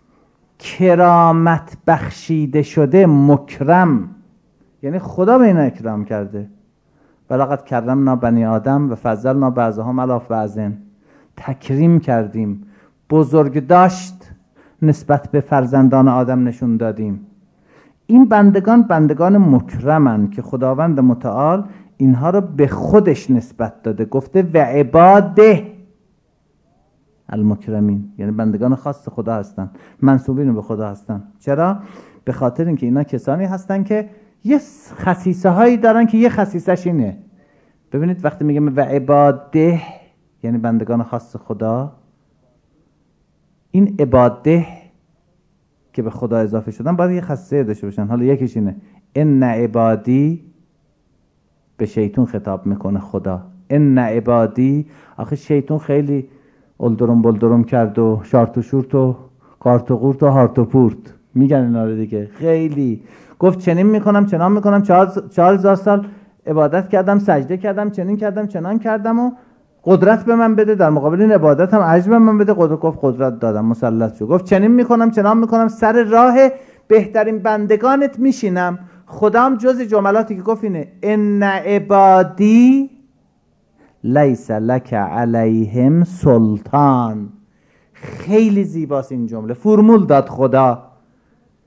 کرامت بخشیده شده، مکرم یعنی خدا به اینا اکرام کرده. ولقد کرمنا بنی آدم و فضلنا بعضهم علی بعض. تکریم کردیم، بزرگ داشت نسبت به فرزندان آدم نشون دادیم. این بندگان مکرمن که خداوند متعال اینها رو به خودش نسبت داده، گفته و عباده المکرمین، یعنی بندگان خاص خدا هستن، منسوبین به خدا هستن. چرا؟ به خاطر اینکه اینا کسانی هستن که یه خصیصه هایی دارن که یه خصیصش اینه. ببینید وقتی میگم و عباده یعنی بندگان خاص خدا، این عباده که به خدا اضافه شدن باید یه خاصیه داشته باشن. حالا یکیش اینه، ان عبادی به شیطون خطاب میکنه خدا. ان عبادی، آخه شیطون خیلی اولدرم بلدرم کرد و شارت و شورت و قارت و قورت و هارت و پورت میگن اینا رو دیگه. خیلی گفت چنین میکنم چنان میکنم، 4000 سال عبادت کردم، سجده کردم، چنین کردم چنان کردم و قدرت به من بده، در مقابل این عبادت هم اجر به من بده. گفت قدرت دادم، مسلط شو. گفت چنین میکنم چنان میکنم، سر راه بهترین بندگانت میشینم. خدام جز جملاتی که گفت اینه ان عبادی لیس لک علیهم سلطان. خیلی زیباست این جمله، فرمول داد خدا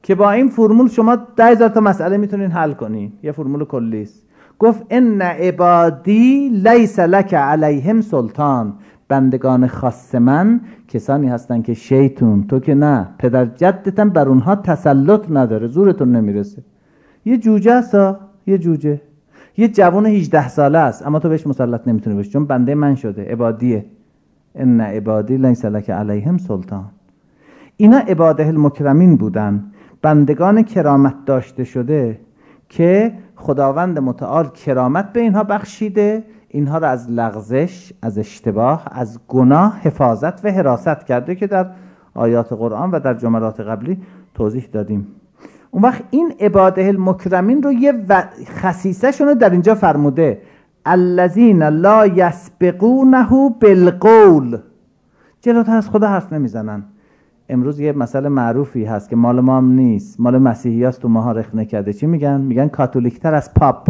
که با این فرمول شما 10,000 تا مسئله میتونین حل کنین. یه فرمول کلی است. گفت ان عبادی لیس لک علیهم سلطان، بندگان خاص من کسانی هستن که شیطون، تو که نه، پدر جدتم بر اونها تسلط نداره، زورتون نمیرسه. یه جوجه است، یه جوجه، یه جوان 18 ساله است، اما تو بهش مسلط نمیتونی بشی چون بنده من شده، عبادیه. ان عبادی لیس لک علیهم سلطان. اینا عباده المکرمین بودن، بندگان کرامت داشته شده که خداوند متعال کرامت به اینها بخشیده، اینها را از لغزش، از اشتباه، از گناه حفاظت و حراست کرده که در آیات قرآن و در جملات قبلی توضیح دادیم. اون وقت این عباده المکرمین رو یه خصیصه شونه در اینجا فرموده، الذین لا یسبقونه بالقول، جلوتر از خدا حرف نمیزنن. امروز یه مسئله معروفی هست که مال ما هم نیست، مال مسیحی هست، تو ماها رخنه کرده. چی میگن؟ میگن کاتولیکتر از پاپ.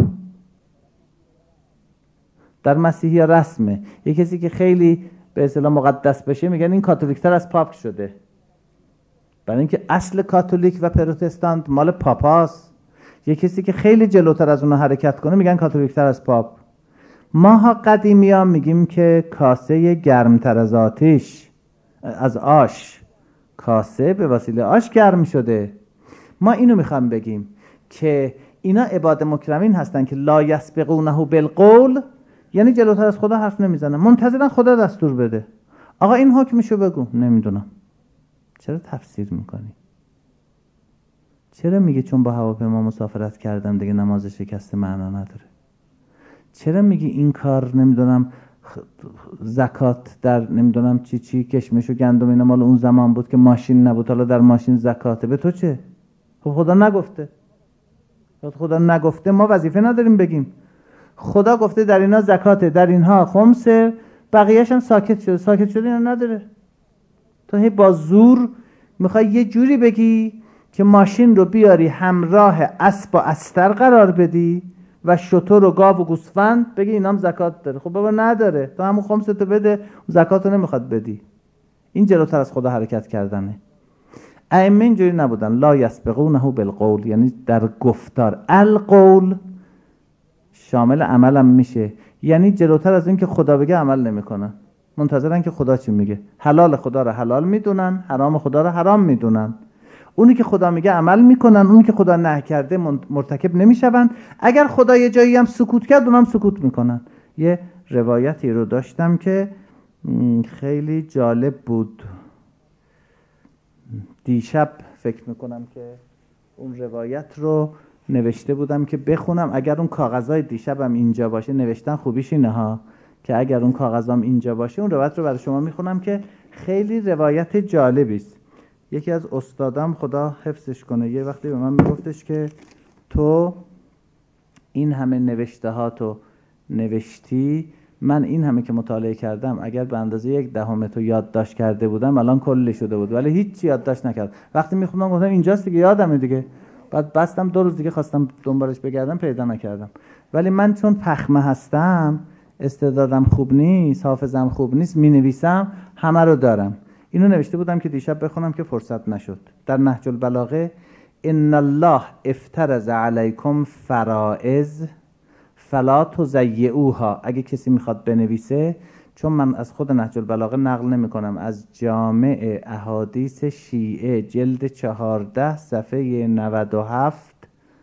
در مسیحی ها رسمه یه کسی که خیلی به اصطلاح مقدس بشه میگن این کاتولیکتر از پاپ شده، برای اینکه اصل کاتولیک و پروتستانت مال پاپاست. یه کسی که خیلی جلوتر از اونها حرکت کنه میگن کاتولیکتر از پاپ. ماها قدیمی ها میگیم که کاسه گرمتر از آتش، از آش، کاسه به وسیله آش گرم شده. ما اینو میخوام بگیم که اینا عباد مکرمین هستن که لا یسبقونه بالقول، یعنی جلوتر از خدا حرف نمیزنن، منتظرن خدا دستور بده. آقا این حکمشو بگو. نمیدونم. چرا تفسیر میکنی؟ چرا میگه چون با هواپیما مسافرت کردم دیگه نماز شکسته معنا نداره؟ چرا میگی این کار نمیدونم زکات در نمیدونم چی کشمش و گندم اینا مال اون زمان بود که ماشین نبود، حالا در ماشین زکاته؟ به تو چه؟ خب خدا نگفته. خدا نگفته ما وظیفه نداریم بگیم. خدا گفته در اینا زکاته، در اینها خمسه، بقیه‌اش هم ساکت شده. ساکت شده اینا نداره. تو هی با زور میخوای یه جوری بگی که ماشین رو بیاری همراه اسب و استر قرار بدی و شتر و گاو و گوسفند، بگی اینام زکات داره. خب بابا نداره، تو همون خمستو بده، زکات رو نمیخواد بدی. این جلوتر از خدا حرکت کردنه. ائمه اینجوری نبودن. لا یسبقونه بالقول، یعنی در گفتار. القول شامل عملم میشه، یعنی جلوتر از این که خدا بگه عمل نمیکنن، منتظرن که خدا چی میگه. حلال خدا رو حلال میدونن، حرام خدا رو حرام میدونن. اونی که خدا میگه عمل میکنن، اونی که خدا نهی کرده مرتکب نمیشون. اگر خدا یه جایی هم سکوت کرد اونم سکوت میکنن. یه روایتی رو داشتم که خیلی جالب بود، دیشب فکر میکنم که اون روایت رو نوشته بودم که بخونم. اگر اون کاغذهای دیشبم اینجا باشه، نوشتن خوبیش اینه ها، که اگر اون کاغذام اینجا باشه اون روایت رو برای شما میخونم که خیلی روایت جالبی است. یکی از استادام خدا حفظش کنه یه وقتی به من میگفتش که تو این همه نوشته ها تو نوشتی، من این همه که مطالعه کردم اگر به اندازه 1/10 تو یادداشت کرده بودم الان کلی شده بود، ولی هیچ یادداشت نکردم. وقتی میخوندم گفتم اینجاست دیگه، یادمه دیگه. بعد بستم 2 روز دیگه خواستم دنبالش بگردم پیدا نکردم. ولی من چون پخمه هستم، استعدادم خوب نیست، حافظم خوب نیست، مینویسم، همه رو دارم. اینو نوشته بودم که دیشب بخونم که فرصت نشد. در نهج البلاغه ان الله افترض علیکم فرائض فلا تضیعوها. اگه کسی میخواد بنویسه، چون من از خود نهج البلاغه نقل نمی کنم، از جامع احادیث شیعه جلد 14 صفحه 97،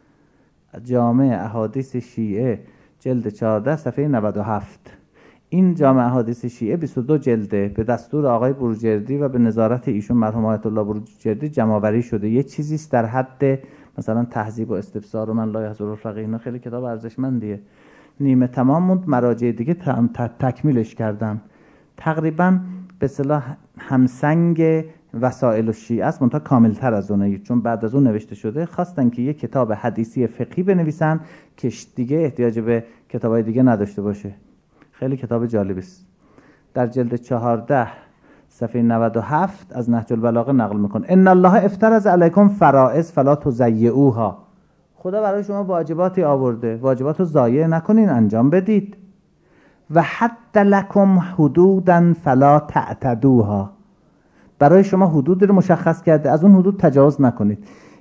جامع احادیث شیعه جلد 14 صفحه 97. این جامع احادیث شیعه 22 جلده، به دستور آقای بروجردی و به نظارت ایشون مرحوم آیت الله بروجردی جمع‌آوری شده. یه چیزی است در حد مثلا تهذیب و استفسار و من لا یحضر الفقیه، اینا خیلی کتاب ارزشمندیه. نیمه تمام موند، مراجع دیگه تکمیلش کردم. تقریبا به اصطلاح همسنگ وسائل الشیعه است، منتها کاملتر از اونه، چون بعد از اون نوشته شده. خواستن که یه کتاب حدیثی فقهی بنویسن که دیگه احتیاج به کتابای دیگه نداشته باشه. خیلی کتاب جالبی است. در جلد 14 صفحه 97 از نهج البلاغه نقل میکنه ان الله افترض علیکم فرائض فلا تضیعوها. خدا برای شما واجباتی آورده، واجبات رو ضایع نکنین، انجام بدید. و حد لکم حدودا فلا تعتدوها. برای شما حدود رو مشخص کرده، از اون حدود تجاوز نکنید.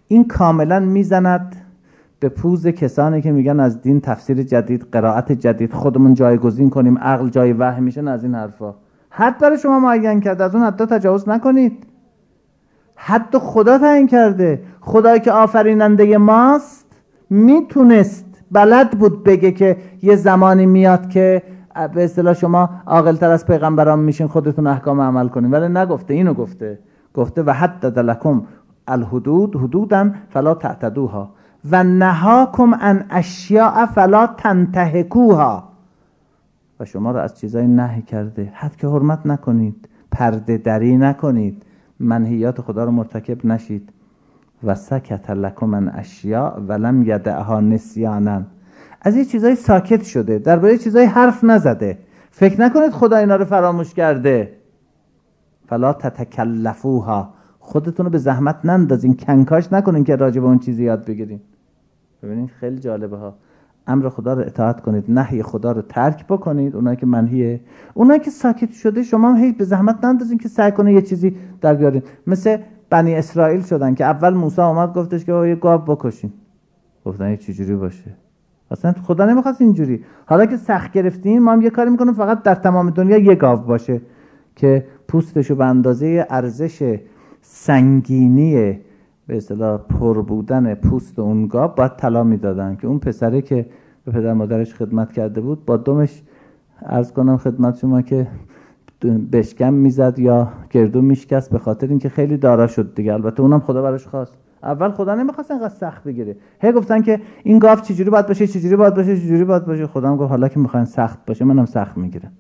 این کاملا میزند به پوز کسانی که میگن از دین تفسیر جدید، قرائت جدید، خودمون جایگزین کنیم، عقل جای وحی میشه، از این حرفا. حد برای شما معین کرده، از اون حد تجاوز نکنید. حد خدا تعیین کرده. خدایی که آفریننده ماست میتونست، بلد بود بگه که یه زمانی میاد که به اصطلاح شما عاقل‌تر از پیغمبران میشین، خودتون احکام عمل کنین، ولی نگفته. اینو گفته و حدد لکم الحدود حدودا فلا تعتدوها و نهاکم عن اشیاء فلا تنتهکوها. و شما رو از چیزای نهی کرده، حد که حرمت نکنید، پرده دری نکنید، منهیات خدا رو مرتکب نشید. و سکت لکم عن اشیاء ولم یدعها نسیانا. از این چیزای ساکت شده، درباره چیزای حرف نزده. فکر نکنید خدا اینا رو فراموش کرده. فلا تتکلفوها، خودتون رو به زحمت نندازین، کنکاش نکنین که راجع به اون چیزی یاد بگیرین. ببینین خیلی جالبه ها. امر خدا رو اطاعت کنید، نهی خدا رو ترک بکنید. اونایی که منهیه، اونایی که ساکت شده، شما هم هیچ به زحمت نندازین که سعی کنه یه چیزی در بیارین. مثل بنی اسرائیل شدن که اول موسی اومد گفتش که یه گاو بکشین، گفتن چه جوری باشه، اصلا خدا نمیخواست اینجوری. حالا که سخت گرفتیم، ما هم یه کاری میکنیم فقط در تمام دنیا یه گاو باشه که پوستشو به اندازه ارزش سنگینی به اصطلاح پر بودن پوست اون گاو باید طلا میدادن که اون پسره که به پدر مادرش خدمت کرده بود با دمش، عرض کنم خدمت شما، که بشکم میزد یا گردو میشکست، به خاطر اینکه خیلی دارا شد دیگه. البته اونم خدا براش خواست. اول خدا نمیخواست اینقدر سخت بگیره. هی گفتن که این گاو چجوری باید باشه، چجوری باید باشه، چجوری باید باشه. خدا هم گفت حالا که میخواین سخت باشه، منم سخت میگیرم.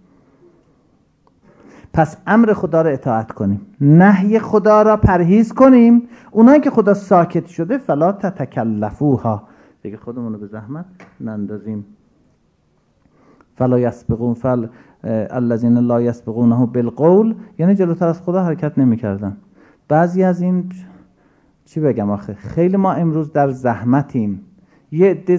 پس امر خدا را اطاعت کنیم، نهی خدا را پرهیز کنیم. اونایی که خدا ساکت شده فلا تتکلفوها، دیگه خودمون رو به زحمت نندازیم. فلا یسبقون الذین لا یسبقونه بالقول، یعنی جلوتر از خدا حرکت نمی‌کردن. بعضی از این چی بگم آخه، خیلی ما امروز در زحمتیم. یه عده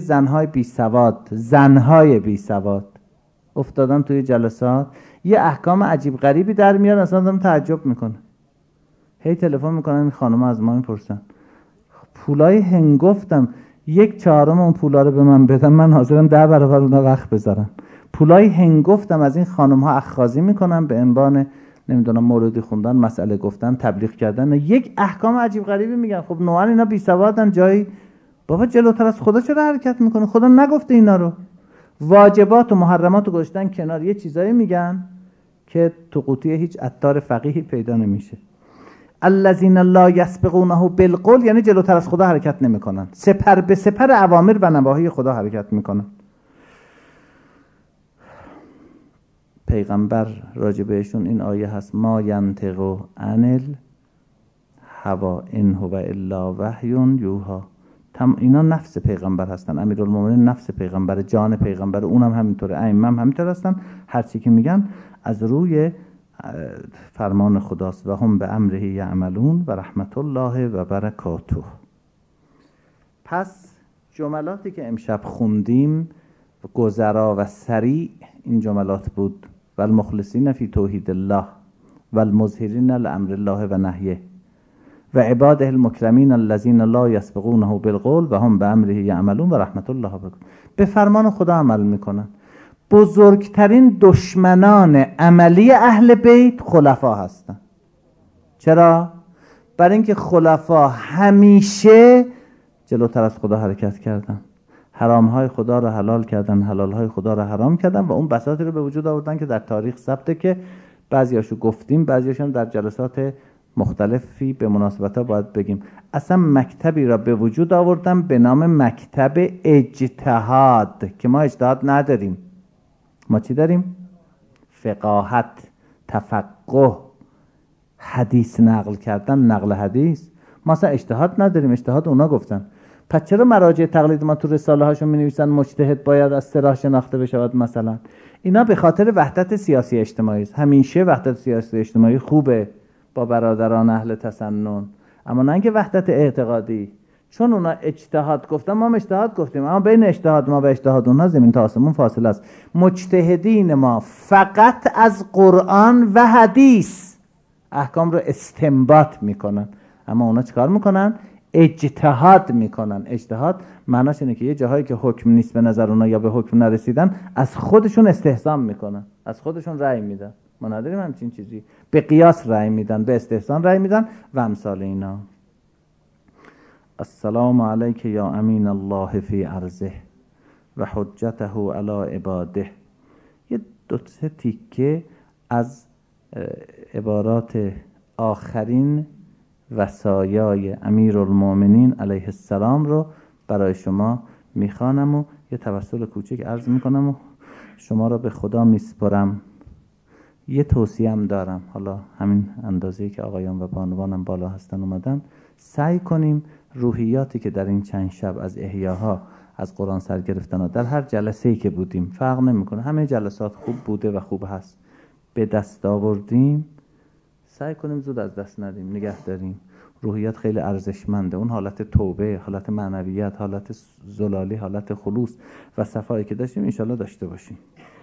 زنهای بی سواد افتادن توی جلسات، یه احکام عجیب غریبی در میاد، اصلا آدم تعجب میکنه. هی تلفن میکنن این خانم از ما میپرسن پولای هنگفتم 1/4 اون پولا رو به من بدن، من حاضرم 10 برابر اون وقت بذارم. پولای هنگفتم از این خانم ها اخاذی میکنن به عنوان نمیدونم موردی خوندن، مسئله گفتن، تبلیغ کردن، یک احکام عجیب غریبی میگن. خب نوعا اینا بی سوادن. جایی بابا جلوتر از خدا چرا حرکت میکنه؟ خدا نگفته اینا رو. واجبات و محرمات رو گذاشتن کنار، یه چیزایی میگن که تو قوطی هیچ عطار فقیهی پیدا نمیشه. الذین لا یسبقونه بالقول، یعنی جلوتر از خدا حرکت نمیکنن، سپر به سپر اوامر و نواهی خدا حرکت میکنن. پیغمبر راجع بهشون این آیه هست ما ینطق عن الهوی ان هو الا وحی یوحی. اینا نفس پیغمبر هستن، امیرالمومنین نفس پیغمبر، جان پیغمبر، اونم همینطوره، ائمه هم همینطور هستن. هر چی که میگن از روی فرمان خداست. و هم به امره یعملون و رحمت الله و برکاته. پس جملاتی که امشب خوندیم گذرا و سریع این جملات بود. و المخلصین فی توحید الله و المظهرین لامر الله و نهیه و عباده المکرمین الذین لا یسبقونه بالقول و هم به امره یعملون و رحمت الله بکن. به فرمان خدا عمل میکنن. بزرگترین دشمنان عملی اهل بیت خلفا هستن. چرا؟ برای اینکه خلفا همیشه جلوتر از خدا حرکت کردن، حرامهای خدا را حلال کردن، حلالهای خدا را حرام کردن و اون بساطی رو به وجود آوردن که در تاریخ ثبته، که بعضیاشو گفتیم، بعضیاشون در جلسات مختلفی به مناسبت‌ها باید بگیم. اصلا مکتبی را به وجود آوردن به نام مکتب اجتهاد که ما اجتهاد نداریم. ما چی داریم؟ فقاهت، تفقه، حدیث نقل کردن، نقل حدیث. ما اصلا اجتهاد نداریم، اجتهاد اونا گفتن. پس چرا مراجع تقلید ما تو رساله هاشون می نویسن مجتهد باید از سه راه شناخته بشود؟ مثلا اینا به خاطر وحدت سیاسی اجتماعی است. همیشه وحدت سیاسی اجتماعی خوبه با برادران اهل تسنن، اما نه اینکه وحدت اعتقادی. چون اونا اجتهاد گفتن، ما هم اجتهاد گفتیم، اما بین اجتهاد ما و اجتهاد اونها زمین تا آسمون فاصله است. مجتهدین ما فقط از قرآن و حدیث احکام رو استنباط میکنن، اما اونا چیکار میکنن؟ اجتهاد میکنن. اجتهاد معناش اینه که یه جاهایی که حکم نیست به نظر اونا یا به حکم نرسیدن، از خودشون استحسان میکنن، از خودشون رأی میدن. ما نداریم همچین چیزی. به قیاس رأی میدن، به استحسان رأی میدن و امثال اینا. السلام علیک یا امین الله فی ارضه و حجته علی عباده. یه دو سه تیکه از عبارات آخرین وصایای امیرالمومنین علیه السلام رو برای شما میخوانم و یه توسل کوچک عرض میکنم و شما را به خدا میسپرم. یه توصیه‌ام دارم، حالا همین اندازه‌ای که آقایان و بانوانم بالا هستن اومدن، سعی کنیم روحیاتی که در این چند شب از احیاها از قرآن سر گرفتن، در هر جلسه‌ای که بودیم فرق نمیکنه، همه جلسات خوب بوده و خوب هست، به دست آوردیم، سعی کنیم زود از دست ندیم، نگه داریم. روحیات خیلی ارزشمنده. اون حالت توبه، حالت معنویت، حالت زلالی، حالت خلوص و صفایی که داشتیم انشالله داشته باشیم.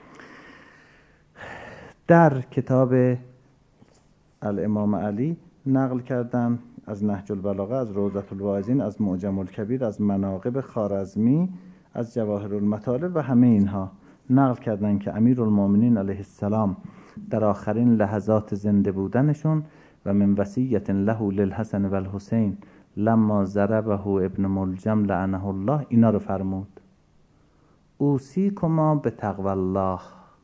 در کتاب الامام علی نقل کردن از نهج البلاغه، از روضة الواعظین، از معجم الکبیر، از مناقب خوارزمی، از جواهر المطالب و همه اینها نقل کردن که امیرالمومنین علیه السلام در آخرین لحظات زنده بودنشون و من وصیت له للحسن و الحسین لما ضربه ابن ملجم لعنه الله اینا رو فرمود: اوصیکما بتقوی الله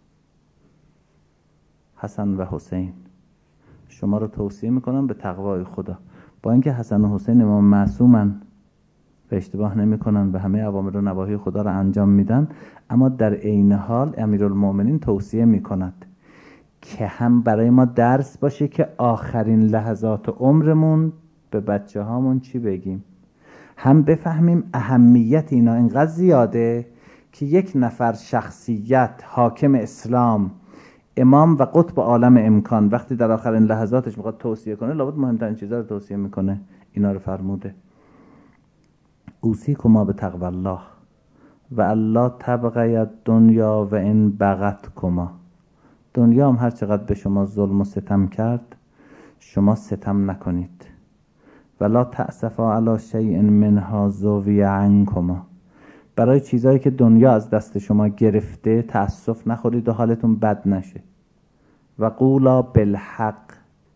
حسن و حسین، شما رو توصیه میکنم به تقوای خدا. با اینکه حسن و حسین امام معصومن و اشتباه نمیکنن و همه اوامر و نواهی خدا رو انجام میدن، اما در عین حال امیرالمومنین توصیه میکند که هم برای ما درس باشه که آخرین لحظات عمرمون به بچه هامون چی بگیم، هم بفهمیم اهمیت اینا اینقدر زیاده که یک نفر شخصیت حاکم اسلام، امام و قطب عالم امکان، وقتی در آخرین لحظاتش میخواد توصیه کنه لابد مهمترین چیزا رو توصیه میکنه. اینا رو فرموده: اوصیکما بتقوی الله و الا تبغی الدنیا و ان بغتکما. دنیا هم هر چقدر به شما ظلم و ستم کرد، شما ستم نکنید. ولا تأسفا علی شیء منها زوی عنکما. برای چیزایی که دنیا از دست شما گرفته تأسف نخورید و حالتون بد نشه. و قولا بالحق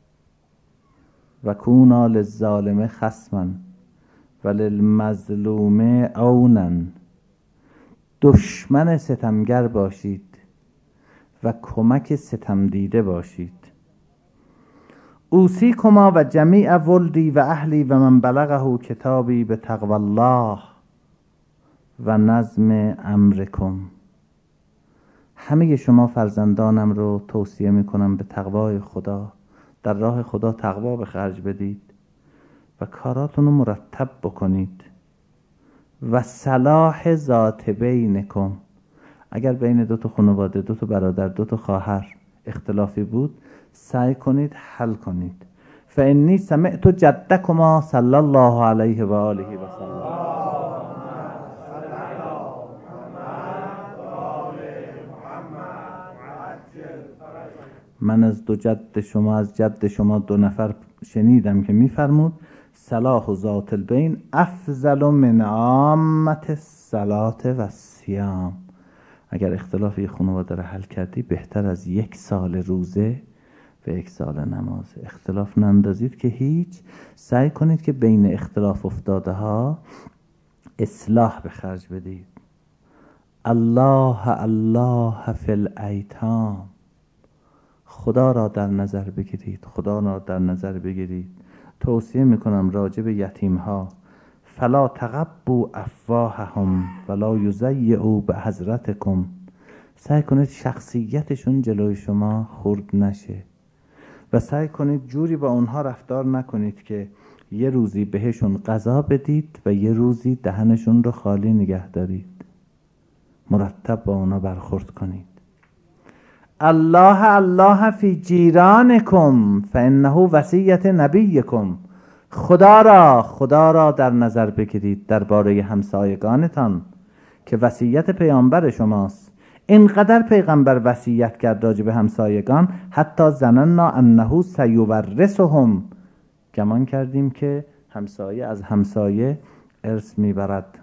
و کونا للظالم خصما و للمظلوم عونا. دشمن ستمگر باشید و کمک ستم دیده باشید. اوصیکما و جمیع ولدی و اهلی و من بلغه کتابی بتقوی الله و نظم امرکم. همه شما فرزندانم رو توصیه میکنم به تقوای خدا، در راه خدا تقوا به خرج بدید و کاراتون رو مرتب بکنید. و صلاح ذات بینکم. اگر بین دو تا خانواده، دو تا برادر، دو تا خواهر اختلافی بود، سعی کنید حل کنید. فانی سمعت جدکما صلی الله علیه و آله و سلم. من از دو جد شما، از جد شما دو نفر شنیدم که میفرمود صلاح ذات البین افضل من عامة الصلاة و الصیام. اگر اختلاف یک خانواده را حل کردی، بهتر از 1 سال روزه و 1 سال نماز. اختلاف نندازید که هیچ. سعی کنید که بین اختلاف افتاده ها اصلاح به خرج بدید. الله الله فی الایتام. خدا را در نظر بگیرید، خدا را در نظر بگیرید. توصیه میکنم راجع به یتیم ها: فلا تغبوا افواههم ولا یضیعوا بحضرتکم. سعی کنید شخصیتشون جلوی شما خرد نشه و سعی کنید جوری با اونها رفتار نکنید که یه روزی بهشون غذا بدید و یه روزی دهنشون رو خالی نگه دارید. مرتب با اونا برخورد کنید. الله الله فی جیرانکم فانه وصیت نبیکم. خدا را در نظر بگیرید درباره همسایگانتان که وصیت پیامبر شماست. اینقدر پیغمبر وصیت کرد راجع به همسایگان، حتی ظننا انه سیورثهم، گمان کردیم که همسایه از همسایه ارث میبرد.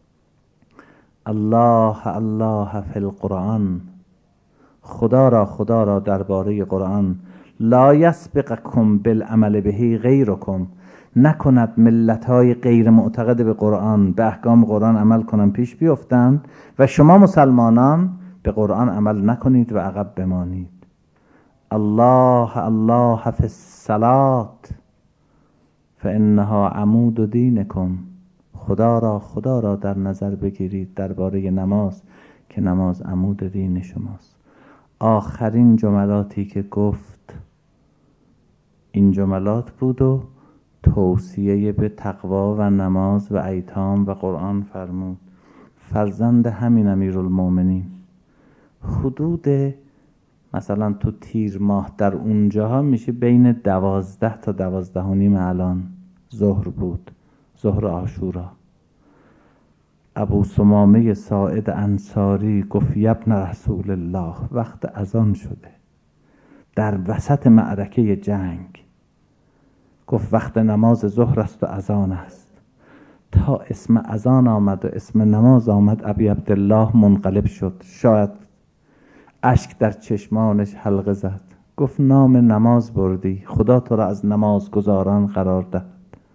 الله الله فی القرآن، خدا را درباره قرآن. لا یسبقکم بالعمل به غیرکم، نکند ملت‌های غیر معتقد به قرآن به احکام قرآن عمل کنن پیش بیفتند و شما مسلمانان به قرآن عمل نکنید و عقب بمانید. الله الله فی الصلاة فانها عمود دینکم، خدا را در نظر بگیرید درباره نماز که نماز عمود دین شماست. آخرین جملاتی که گفت این جملات بود و توصیه به تقوا و نماز و ایتام و قرآن فرمود. فرزند همین امیرالمومنین حدود مثلا تو تیر ماه در اونجاها میشه بین 12 تا 12 و نیم الان ظهر بود، ظهر عاشورا. ابو ثمامه ساعد انصاری گفت ابن رسول الله، وقت اذان شده در وسط معرکه جنگ. گفت وقت نماز ظهر است و اذان است. تا اسم اذان آمد و اسم نماز آمد ابی عبدالله منقلب شد، شاید اشک در چشمانش حلقه زد. گفت نام نماز بردی، خدا تو را از نماز گزاران قرار دهد.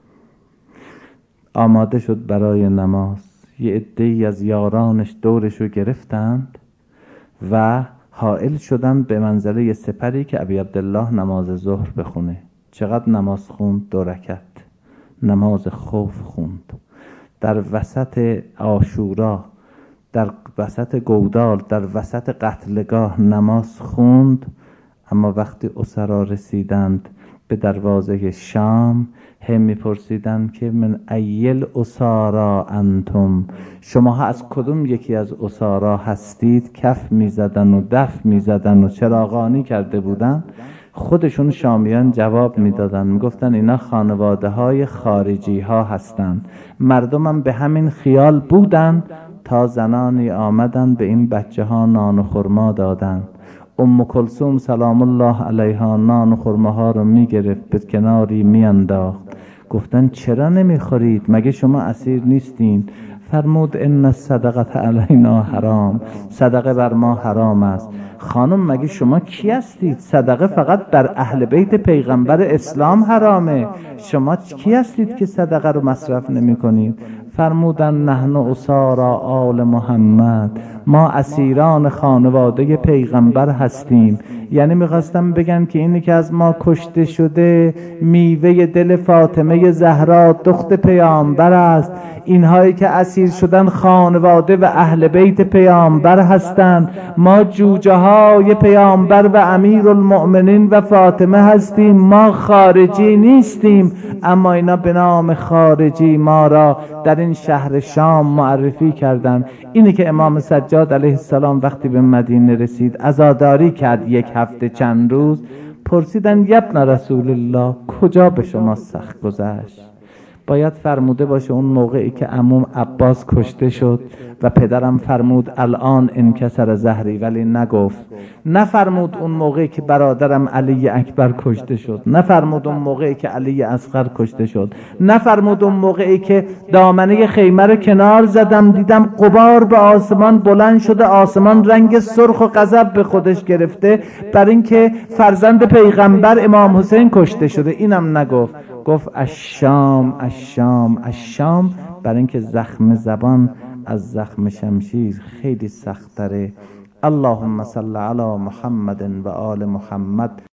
آماده شد برای نماز. یه عده‌ای از یارانش دورشو گرفتند و حائل شدند به منزله سپری که ابی عبدالله نماز ظهر بخونه. چقدر نماز خوند؟ 2 رکعت نماز خوف خوند. در وسط عاشورا، در وسط گودال، در وسط قتلگاه نماز خوند. اما وقتی اسرا رسیدند به دروازه شام هم میپرسیدند که من ایل اسارا انتم، شما از کدوم یکی از اسارا هستید؟ کف میزدن و دف میزدن و چراغانی کرده بودن. خودشون شامیان جواب میدادن، میگفتن اینا خانواده های خارجی ها هستند. مردمم به همین خیال بودن تا زنانی آمدن به این بچه ها نان و خرما دادن. ام کلثوم سلام الله علیها نان و خرماها رو میگرفت به کناری میانداخت. گفتن چرا نمیخورید؟ مگه شما اسیر نیستین؟ فرمود ان الصدقه علینا حرام، صدقه بر ما حرام است. خانم مگه شما کی هستید؟ صدقه فقط بر اهل بیت پیغمبر اسلام حرامه. شما کی هستید که صدقه رو مصرف نمی کنید؟ فرمودن نحن اسارا آل محمد، ما اسیران خانواده پیغمبر هستیم. یعنی میخواستم بگن که اینی که از ما کشته شده میوه دل فاطمه زهرا دختر پیامبر است. اینهایی که اسیر شدن خانواده و اهل بیت پیامبر هستند. ما جوجه های پیامبر و امیرالمؤمنین و فاطمه هستیم، ما خارجی نیستیم. اما اینا به نام خارجی ما را در این شهر شام معرفی کردند. اینی که امام سجاد علیه السلام وقتی به مدینه رسید عزاداری کرد 1 هفته چند روز. پرسیدن ابن رسول الله کجا به شما سخت گذشت؟ باید فرموده باشه اون موقعی که عموم عباس کشته شد و پدرم فرمود الان انکسر ظهری، ولی نگفت. نفرمود اون موقعی که برادرم علی اکبر کشته شد، نفرمود اون موقعی که علی اصغر کشته شد، نفرمود اون موقعی که دامنه خیمه رو کنار زدم دیدم غبار به آسمان بلند شده، آسمان رنگ سرخ و غضب به خودش گرفته بر اینکه فرزند پیغمبر امام حسین کشته شده. اینم نگفت. گفت الشام الشام الشام، برای اینکه زخم زبان از زخم شمشیر خیلی سخت‌تره. اللهم صل علی محمد و آل محمد.